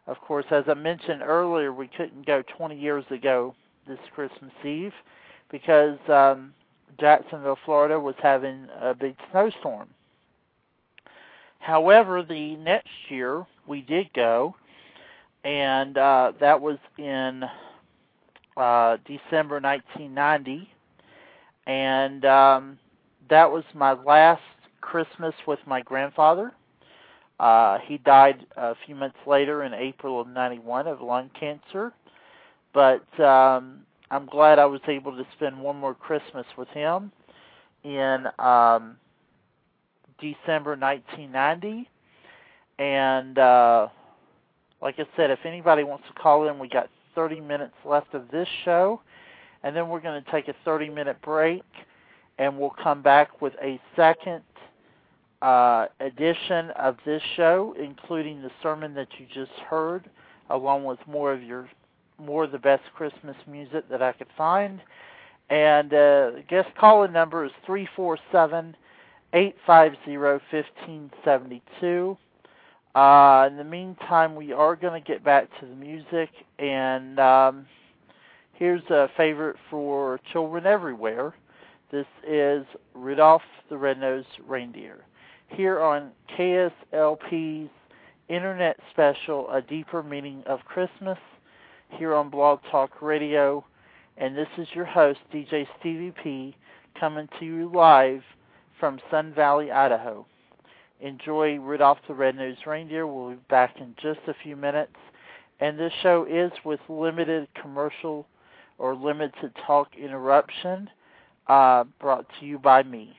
Of course, as I mentioned earlier, we couldn't go twenty years ago this Christmas Eve because um, Jacksonville, Florida was having a big snowstorm. However, the next year we did go, and uh, that was in uh, December nineteen ninety, and um, that was my last Christmas with my grandfather. Uh, he died a few months later in April of ninety-one of lung cancer, but um, I'm glad I was able to spend one more Christmas with him in um, December nineteen ninety, and uh, like I said, if anybody wants to call in, we got thirty minutes left of this show, and then we're going to take a thirty-minute break, and we'll come back with a second uh, edition of this show, including the sermon that you just heard, along with more of your more of the best Christmas music that I could find. And uh, the guest call-in number is three four seven, eight five zero, one five seven two. Uh, in the meantime, we are going to get back to the music, and um, here's a favorite for children everywhere. This is Rudolph the Red-Nosed Reindeer, here on K S L P's Internet Special, A Deeper Meaning of Christmas, here on Blog Talk Radio. And this is your host, D J Stevie P, coming to you live from Sun Valley, Idaho. Enjoy Rudolph the Red-Nosed Reindeer. We'll be back in just a few minutes. And this show is with limited commercial or limited talk interruption, uh, brought to you by me.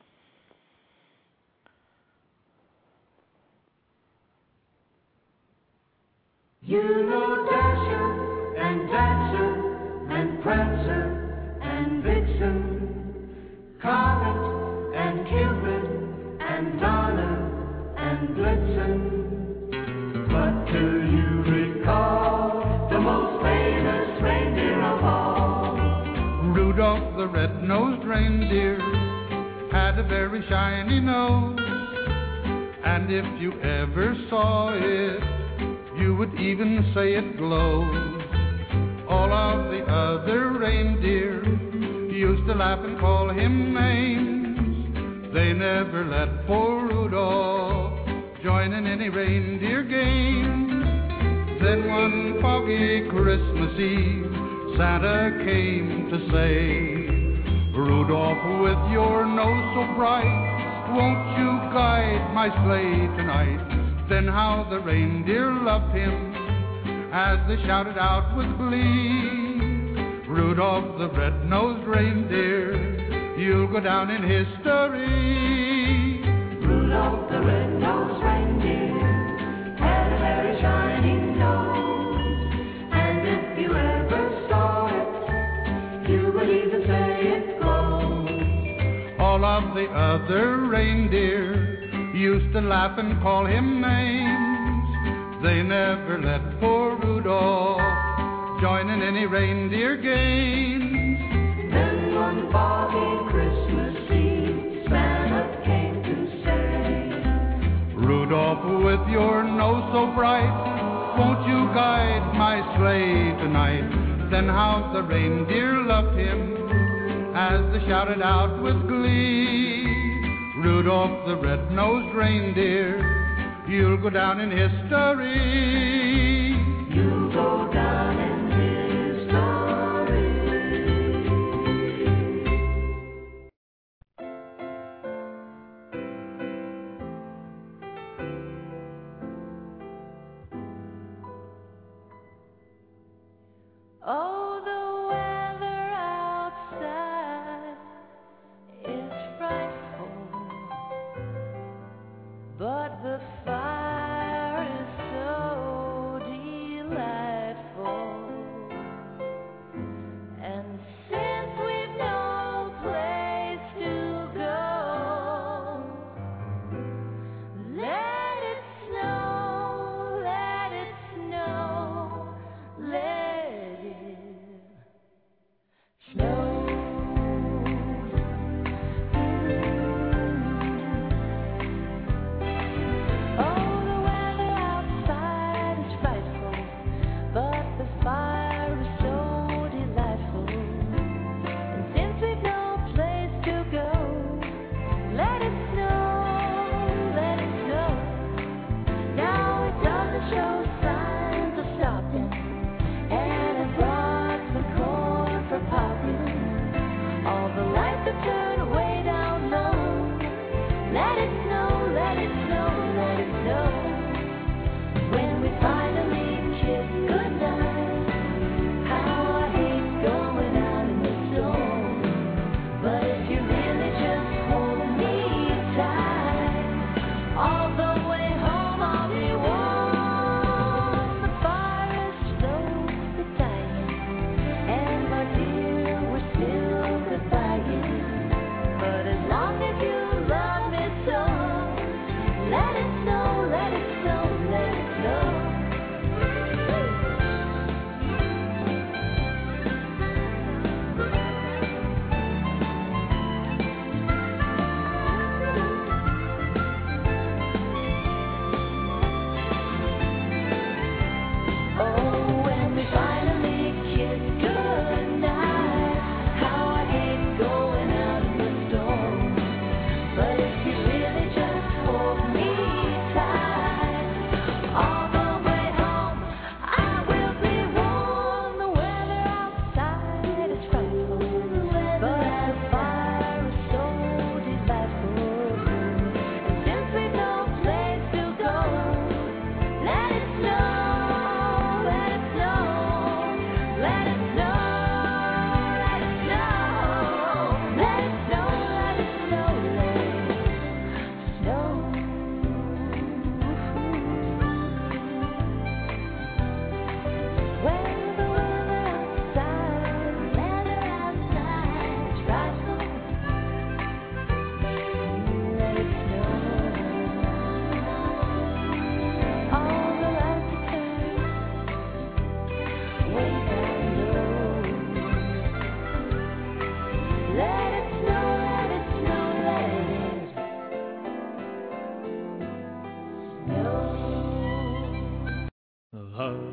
You know Dasher and Dancer and Prancer and Vixen, Comet and Cupid and Donner and Blitzen. But do you recall the most famous reindeer of all? Rudolph the red-nosed reindeer had a very shiny nose, and if you ever saw it, you would even say it glows. All of the other reindeer used to laugh and call him names. They never let poor Rudolph join in any reindeer games. Then one foggy Christmas Eve, Santa came to say, Rudolph, with your nose so bright, won't you guide my sleigh tonight? Then how the reindeer loved him as they shouted out with glee, Rudolph the red-nosed reindeer, you'll go down in history. Rudolph the red-nosed reindeer had a very shining nose, and if you ever saw it, you would even say it glows. All of the other reindeer used to laugh and call him names. They never let poor Rudolph join in any reindeer games. Then one foggy Christmas Eve, Santa came to say, Rudolph, with your nose so bright, won't you guide my sleigh tonight? Then how the reindeer loved him as they shouted out with glee, Rudolph the red-nosed reindeer, you'll go down in history. You'll go down in history. Oh, the weather outside is frightful, but the fire is so delightful. And since we've no place to go, let it snow, let it snow, let it snow. Oh,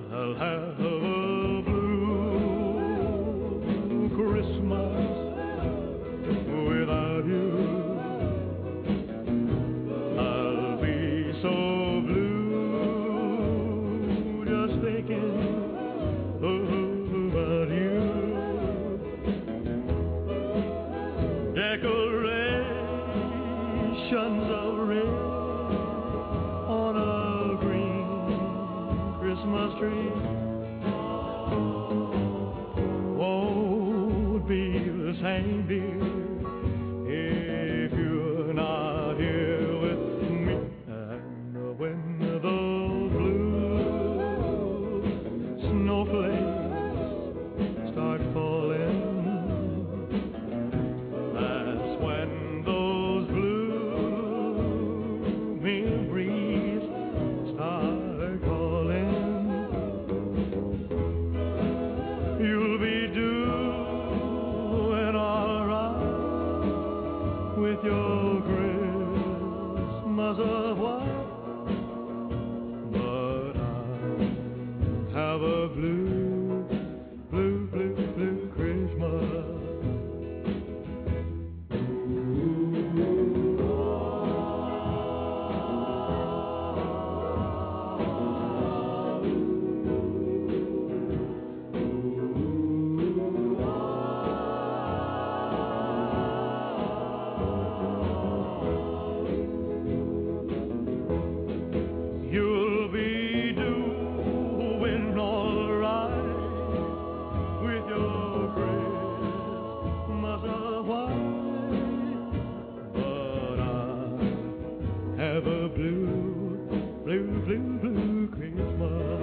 I'll have a blue Christmas without you. I'll be so blue just thinking about you. Decorations of red on a green Christmas tree won't be the same, dear, if you're not here with me. And when those blue snowflakes start falling, that's when those blue memories start calling. You'll be doing all right with your Christmas of white, but I have a blue, blue, blue, blue Christmas. You'll be doing all right with your Christmas of white, but I have a blue, blue, blue, blue Christmas.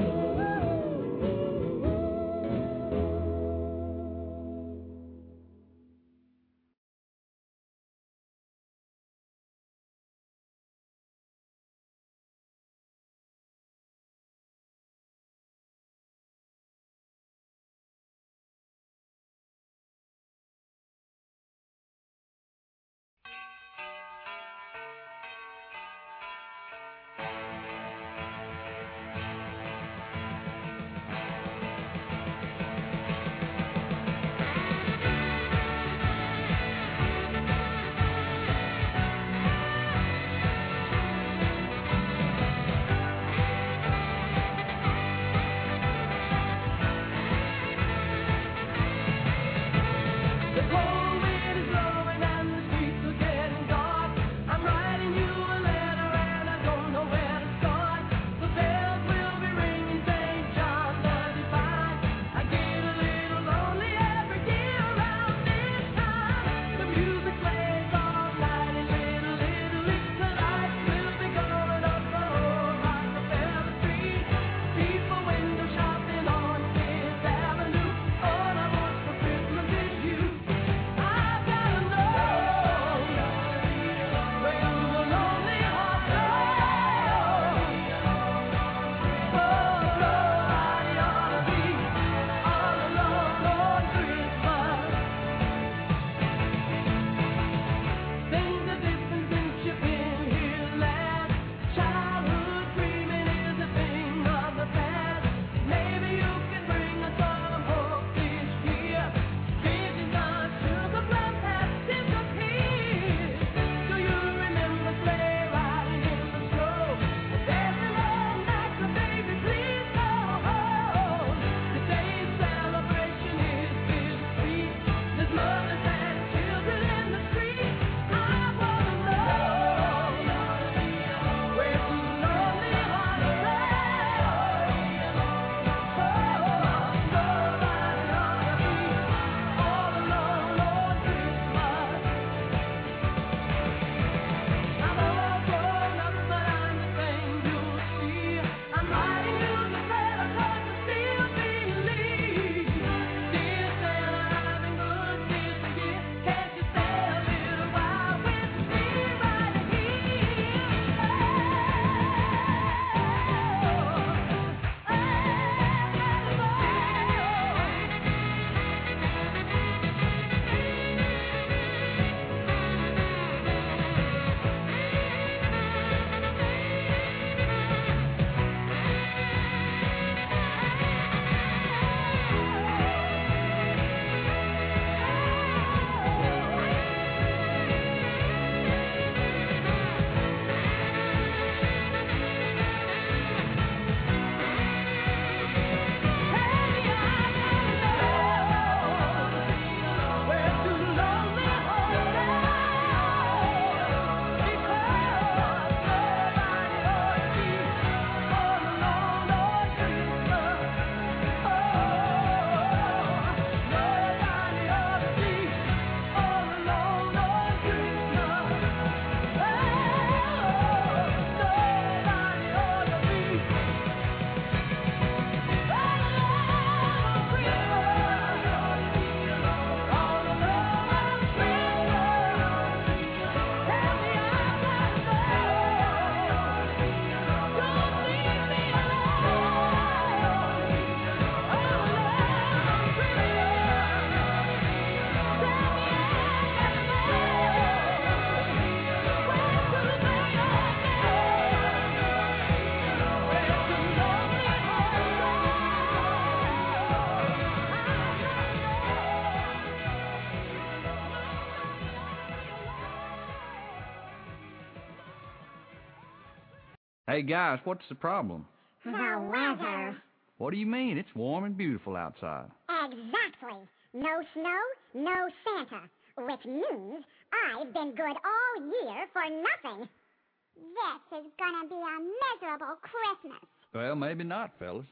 Hey, guys, what's the problem? The weather. What do you mean? It's warm and beautiful outside. Exactly. No snow, no Santa. Which means I've been good all year for nothing. This is gonna be a miserable Christmas. Well, maybe not, fellas.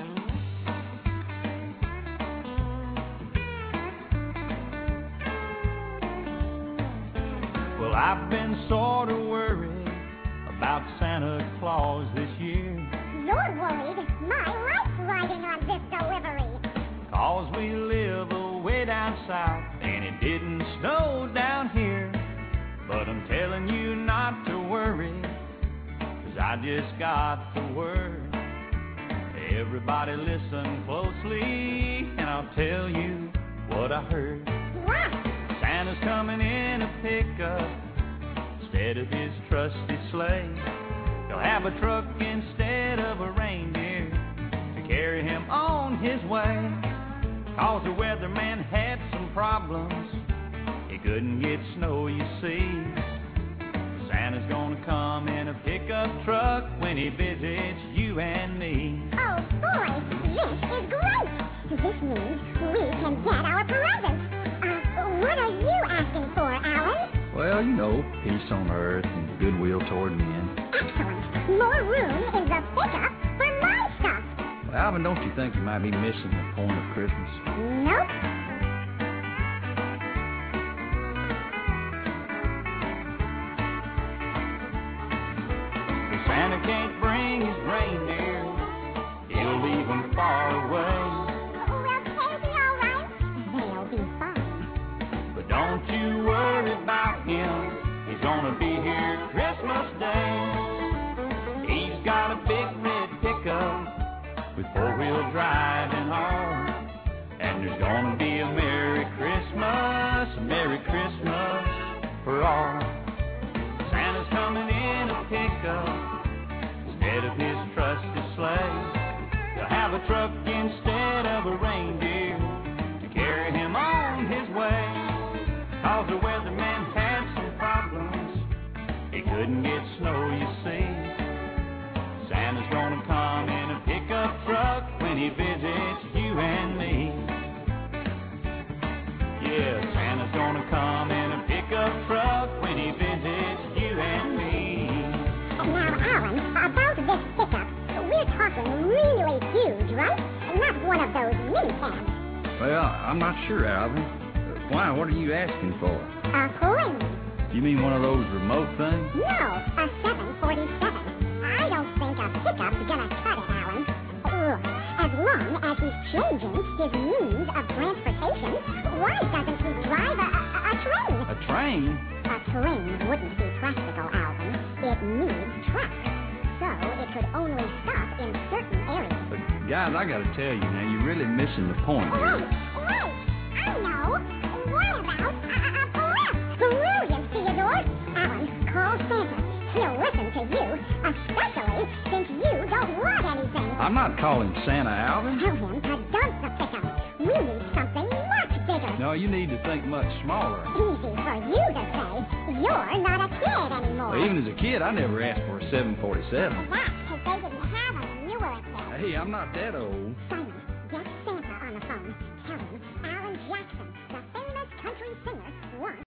Well, I've been sort of worried about Santa Claus this year. You're worried my life's riding on this delivery. Cause we live away down south and it didn't snow down here. But I'm telling you not to worry, cause I just got the word. Everybody listen closely and I'll tell you what I heard. What? Santa's coming in a pickup instead of his trusty sleigh. He'll have a truck instead of a reindeer to carry him on his way. Cause the weatherman had some problems, he couldn't get snow, you see. Santa's gonna come in a pickup truck when he visits you and me. Oh boy, this is great! This means we can get our presents. Uh, what are you asking for, Alan? Well, you know, peace on earth and goodwill toward men. Excellent. More room in the pickup for my stuff. Well, Alvin, don't you think you might be missing the point of Christmas? Nope. If Santa can't bring his reindeer, he'll leave them far away. Well, they'll be all right. They'll be fine. But don't you worry about him, he's gonna be here Christmas Day. He's got a big red pickup with four-wheel drive and all. And there's gonna be a Merry Christmas, a Merry Christmas for all. Santa's coming in a pickup instead of his trusty sleigh. He'll have a truck instead of a reindeer to carry him on his way. Cause the weatherman had some problems, he couldn't get snow, you see. Santa's gonna come in a pickup truck when he visits you and me. Yeah, Santa's gonna come in a pickup truck when he visits you and me. Now, Alan, about this pickup, we're talking really huge, right? Not one of those mini cabs. Well, I'm not sure, Alvin. Why? What are you asking for? A coin. You mean one of those remote things? No, a seven forty-seven. I don't think a pickup's gonna cut it, Alan. Ugh. As long as he's changing his means of transportation, why doesn't he drive a, a, a train? A train? A train wouldn't be practical, Alvin. It needs tracks. So it could only stop in certain areas. But, guys, I gotta tell you now, you're really missing the point Wait, here. wait! I know! What about a, a, a blimp? Brilliant, Theodore! Alan, call Santa. He'll listen to you, especially since you don't want anything. I'm not calling Santa, Alvin. Tell him to dump the pickup. We need something much bigger. No, you need to think much smaller. Easy for you to say. You're not a kid anymore. Well, even as a kid, I never asked for a seven forty-seven. That's because they didn't have them when you were a kid. Hey, I'm not that old. Simon, get Santa on the phone. Tell him Alan Jackson, the famous country singer, wants...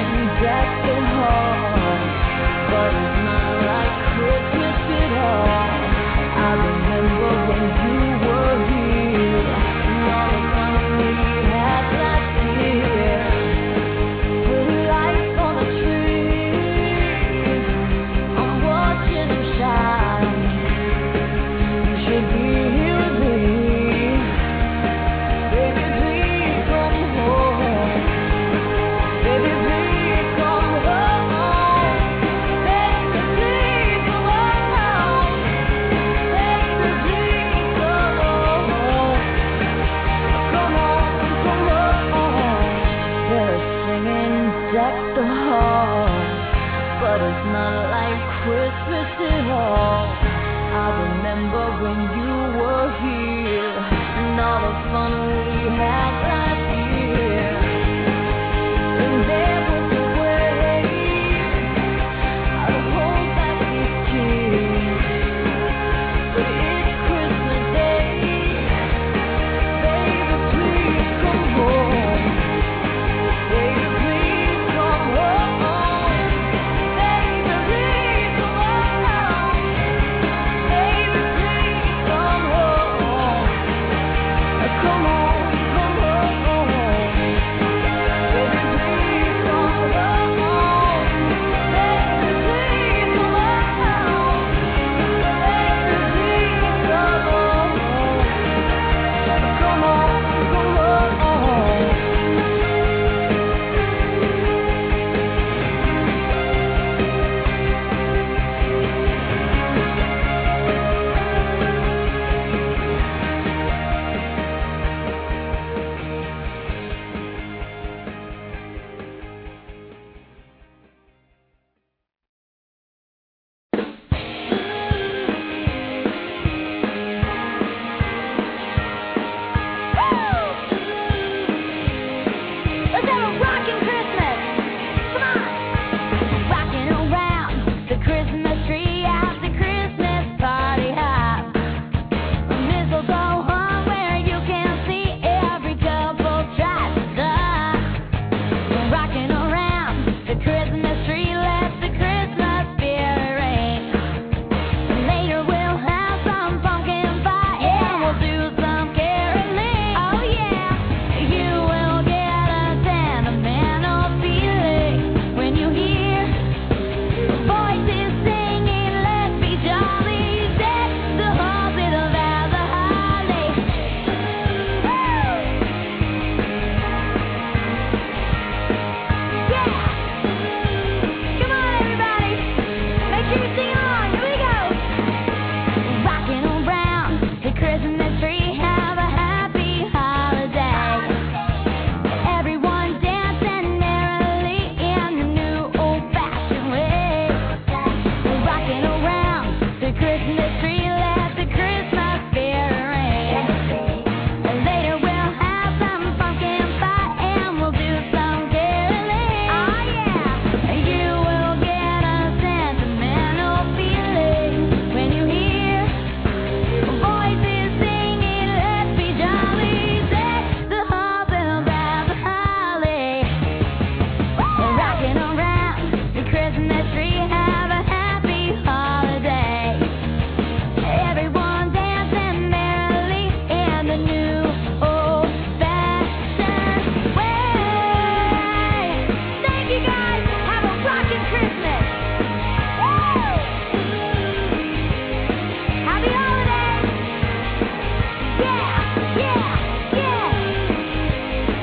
But it's not like Christmas at all. Christmas at all. I remember when you were here, and all the fun we had last year. And there was a way I'd hold back these tears. But it's Christmas Day, baby, please come home. Baby, please come home. Baby, please come home. Baby, please come home. Come on, come home. Baby, please come home. Baby, please come home. Baby, please come home. Come on, come home. Let's have a rockin' Christmas. Come on. Rockin' around the Christmas tree at the Christmas party hop. Mistletoe hung where you can see every couple tries to stop. Rockin' around the Christmas tree, let the Christmas spirit ring. Later we'll have some pumpkin pie and we'll do some caroling. Oh yeah, you will get a sentimental feeling when you hear voices singing, let's be jolly, deck the halls with a vast of holly. Yeah! Come on, everybody! Make sure you sing along. Here we go! Rocking around the Christmas tree, have a happy holiday. Everyone dancing merrily in the new old-fashioned way. Rocking around the Christmas tree, let the Christmas spirit ring. Later we'll have some pumpkin pie and we'll do some caroling. Oh yeah, you will get a sentimental feeling when you hear voices singing, let's be jolly, deck the halls and grab the holly. Rocking around the Christmas tree, have a happy holiday. Everyone dancing merrily in the new old-fashioned way. Thank you guys. Have a rockin' Christmas. Woo! Happy holidays. Yeah, yeah, yeah.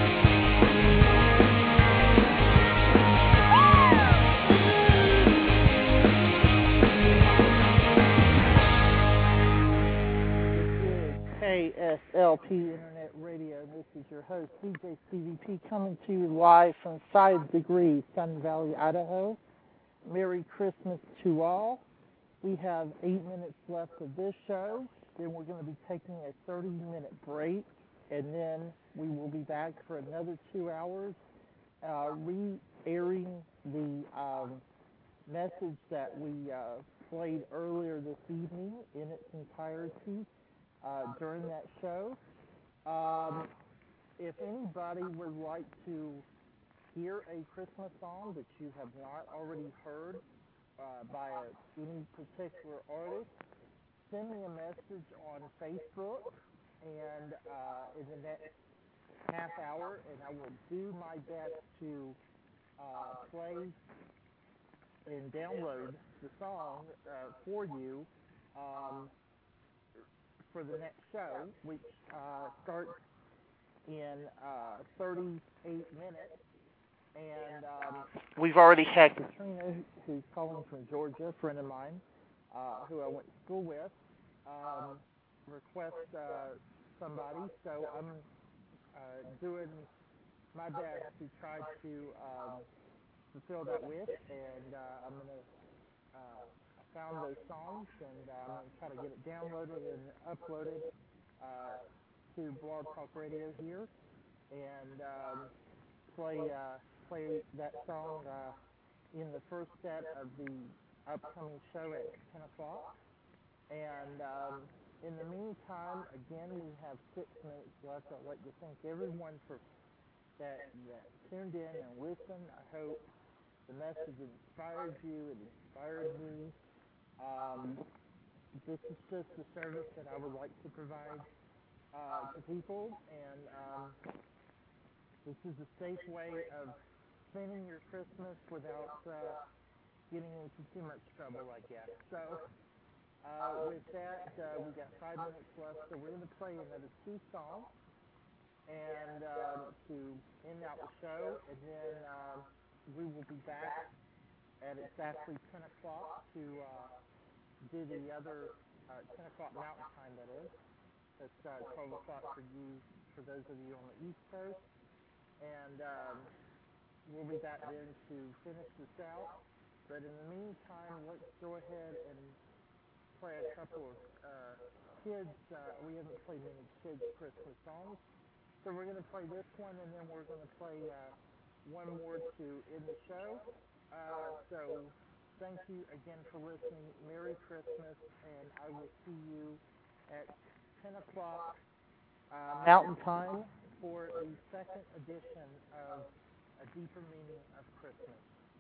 This is K S L P Internet Radio. This is your host, D J C V P, coming to you live from Five Degree, Sun Valley, Idaho. Merry Christmas to all. We have eight minutes left of this show. Then we're going to be taking a thirty-minute break, and then we will be back for another two hours, uh, re-airing the um, message that we uh, played earlier this evening in its entirety uh, during that show. Um, if anybody would like to hear a Christmas song that you have not already heard uh, by a, any particular artist, send me a message on Facebook, and uh, in the next half hour, and I will do my best to uh, play and download the song uh, for you um, for the next show, which uh, starts in uh, thirty-eight minutes. And um, We've already had Katrina, who's calling from Georgia, a friend of mine, uh, who I went to school with, um, request uh, somebody. So I'm uh, doing my best to try to um, fulfill that wish, and uh, I'm going to uh, found those songs, and uh, I'm going to try to get it downloaded and uploaded uh, to Blog Talk Radio here, and um, play uh, play that song uh, in the first set of the upcoming show at ten o'clock. And um, in the meantime, again, we have six minutes left. I'd like to thank everyone for that, that tuned in and listened. I hope the message inspired you, it inspired me. Um, this is just a service that I would like to provide uh, to people, and um, this is a safe way of spending your Christmas without uh, getting into too much trouble, I guess. So uh, with that, uh, we got five minutes left, so we're going to play another two songs and uh, to end out the show, and then um, we will be back at exactly ten o'clock to uh, do the other uh, ten o'clock Mountain Time, that is. That's uh, twelve o'clock for you, for those of you on the East Coast. And um, we'll be back then to finish this out. But in the meantime, let's go ahead and play a couple of uh, kids. Uh, we haven't played many kids' Christmas songs. So we're going to play this one, and then we're going to play uh, one more to end the show. Uh, so thank you again for listening. Merry Christmas, and I will see you at ten o'clock uh, Mountain Time for the second edition of A Deeper Meaning of Christmas.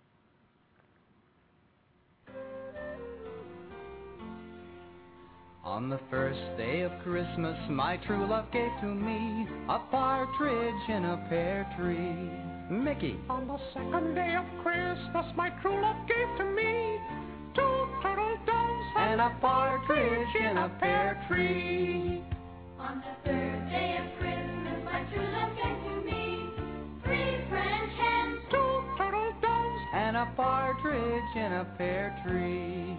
On the first day of Christmas, my true love gave to me a partridge in a pear tree. Mickey. On the second day of Christmas, my true love gave to me two turtle doves and a partridge in a pear tree. On the third day of Christmas, my true love gave to me three French hens, two turtle doves and a partridge in a pear tree.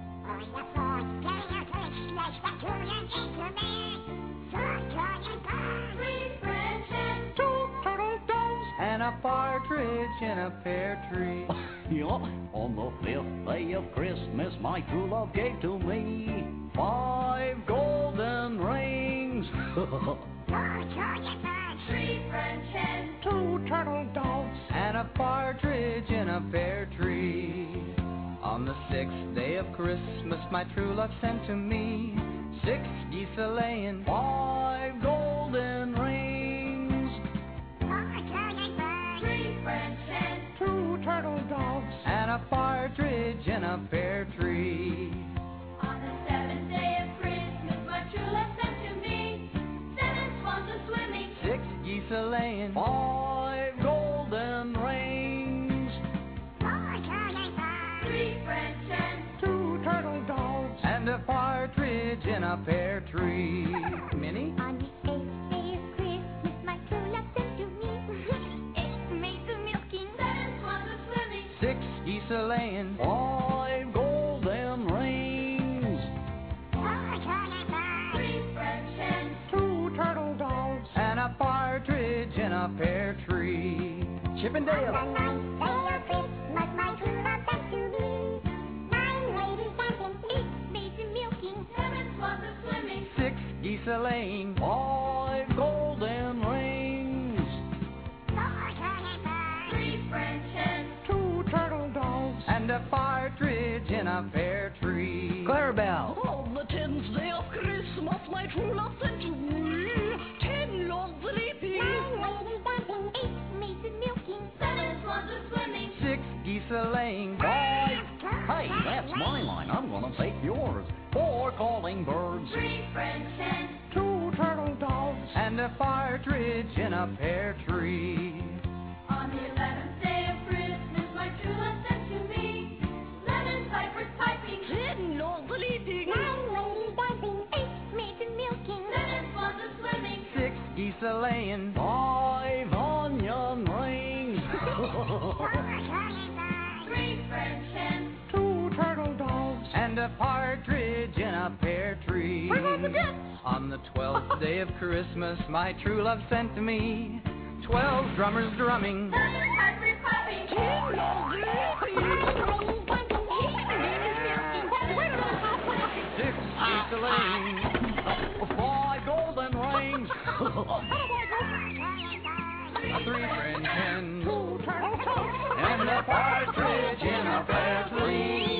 And a partridge in a pear tree. Yeah, on the fifth day of Christmas, my true love gave to me five golden rings. Three French hens, two turtle doves, and a partridge in a pear tree. On the sixth day of Christmas, my true love sent to me six geese a-laying, five golden rings. three French hens, two turtle doves, and a partridge in a pear tree. On the seventh day of Christmas, my true love sent to me seven swans a-swimming, six geese a-laying, five golden rings. three French hens, two turtle doves, and a partridge in a pear tree. Minnie? On the eighth day of Christmas, my true love sent to me eight maids a-milking, seven swans a-swimming, six geese a-laying, five golden rings. three French hens, two turtle doves, and a partridge in a pear tree. Chippendale. On the ninth day of Christmas, my true love sent to me nine ladies dancing, eight maids a-milking, seven swans a-swimming, Six geese a-laying, five golden rings. three French hens, two turtle doves, And a partridge in a pear tree. Clarabelle. On the tenth day of Christmas, my true love sent to me ten lords a-leaping, nine ladies dancing, eight maids a-milking, seven swans a-swimming, Six geese a-laying, Five. Hey, that's my line. I'm going to take yours. Four calling birds. three French hens, two turtle doves, and a partridge in a pear tree. on the eleventh day of Christmas, my true love sent to me eleven pipers piping, ten lords a-leaping, nine ladies dancing, eight maids a-milking, seven swans a-swimming, Six geese a-laying, five onion rings. three French hens, two turtle doves, and a partridge in a pear tree. On the twelfth day of Christmas, my true love sent to me twelve drummers drumming, seven pipers piping, ten lords a-leaping, seven geese laying, five golden rings, three French hens, and a partridge in a pear tree.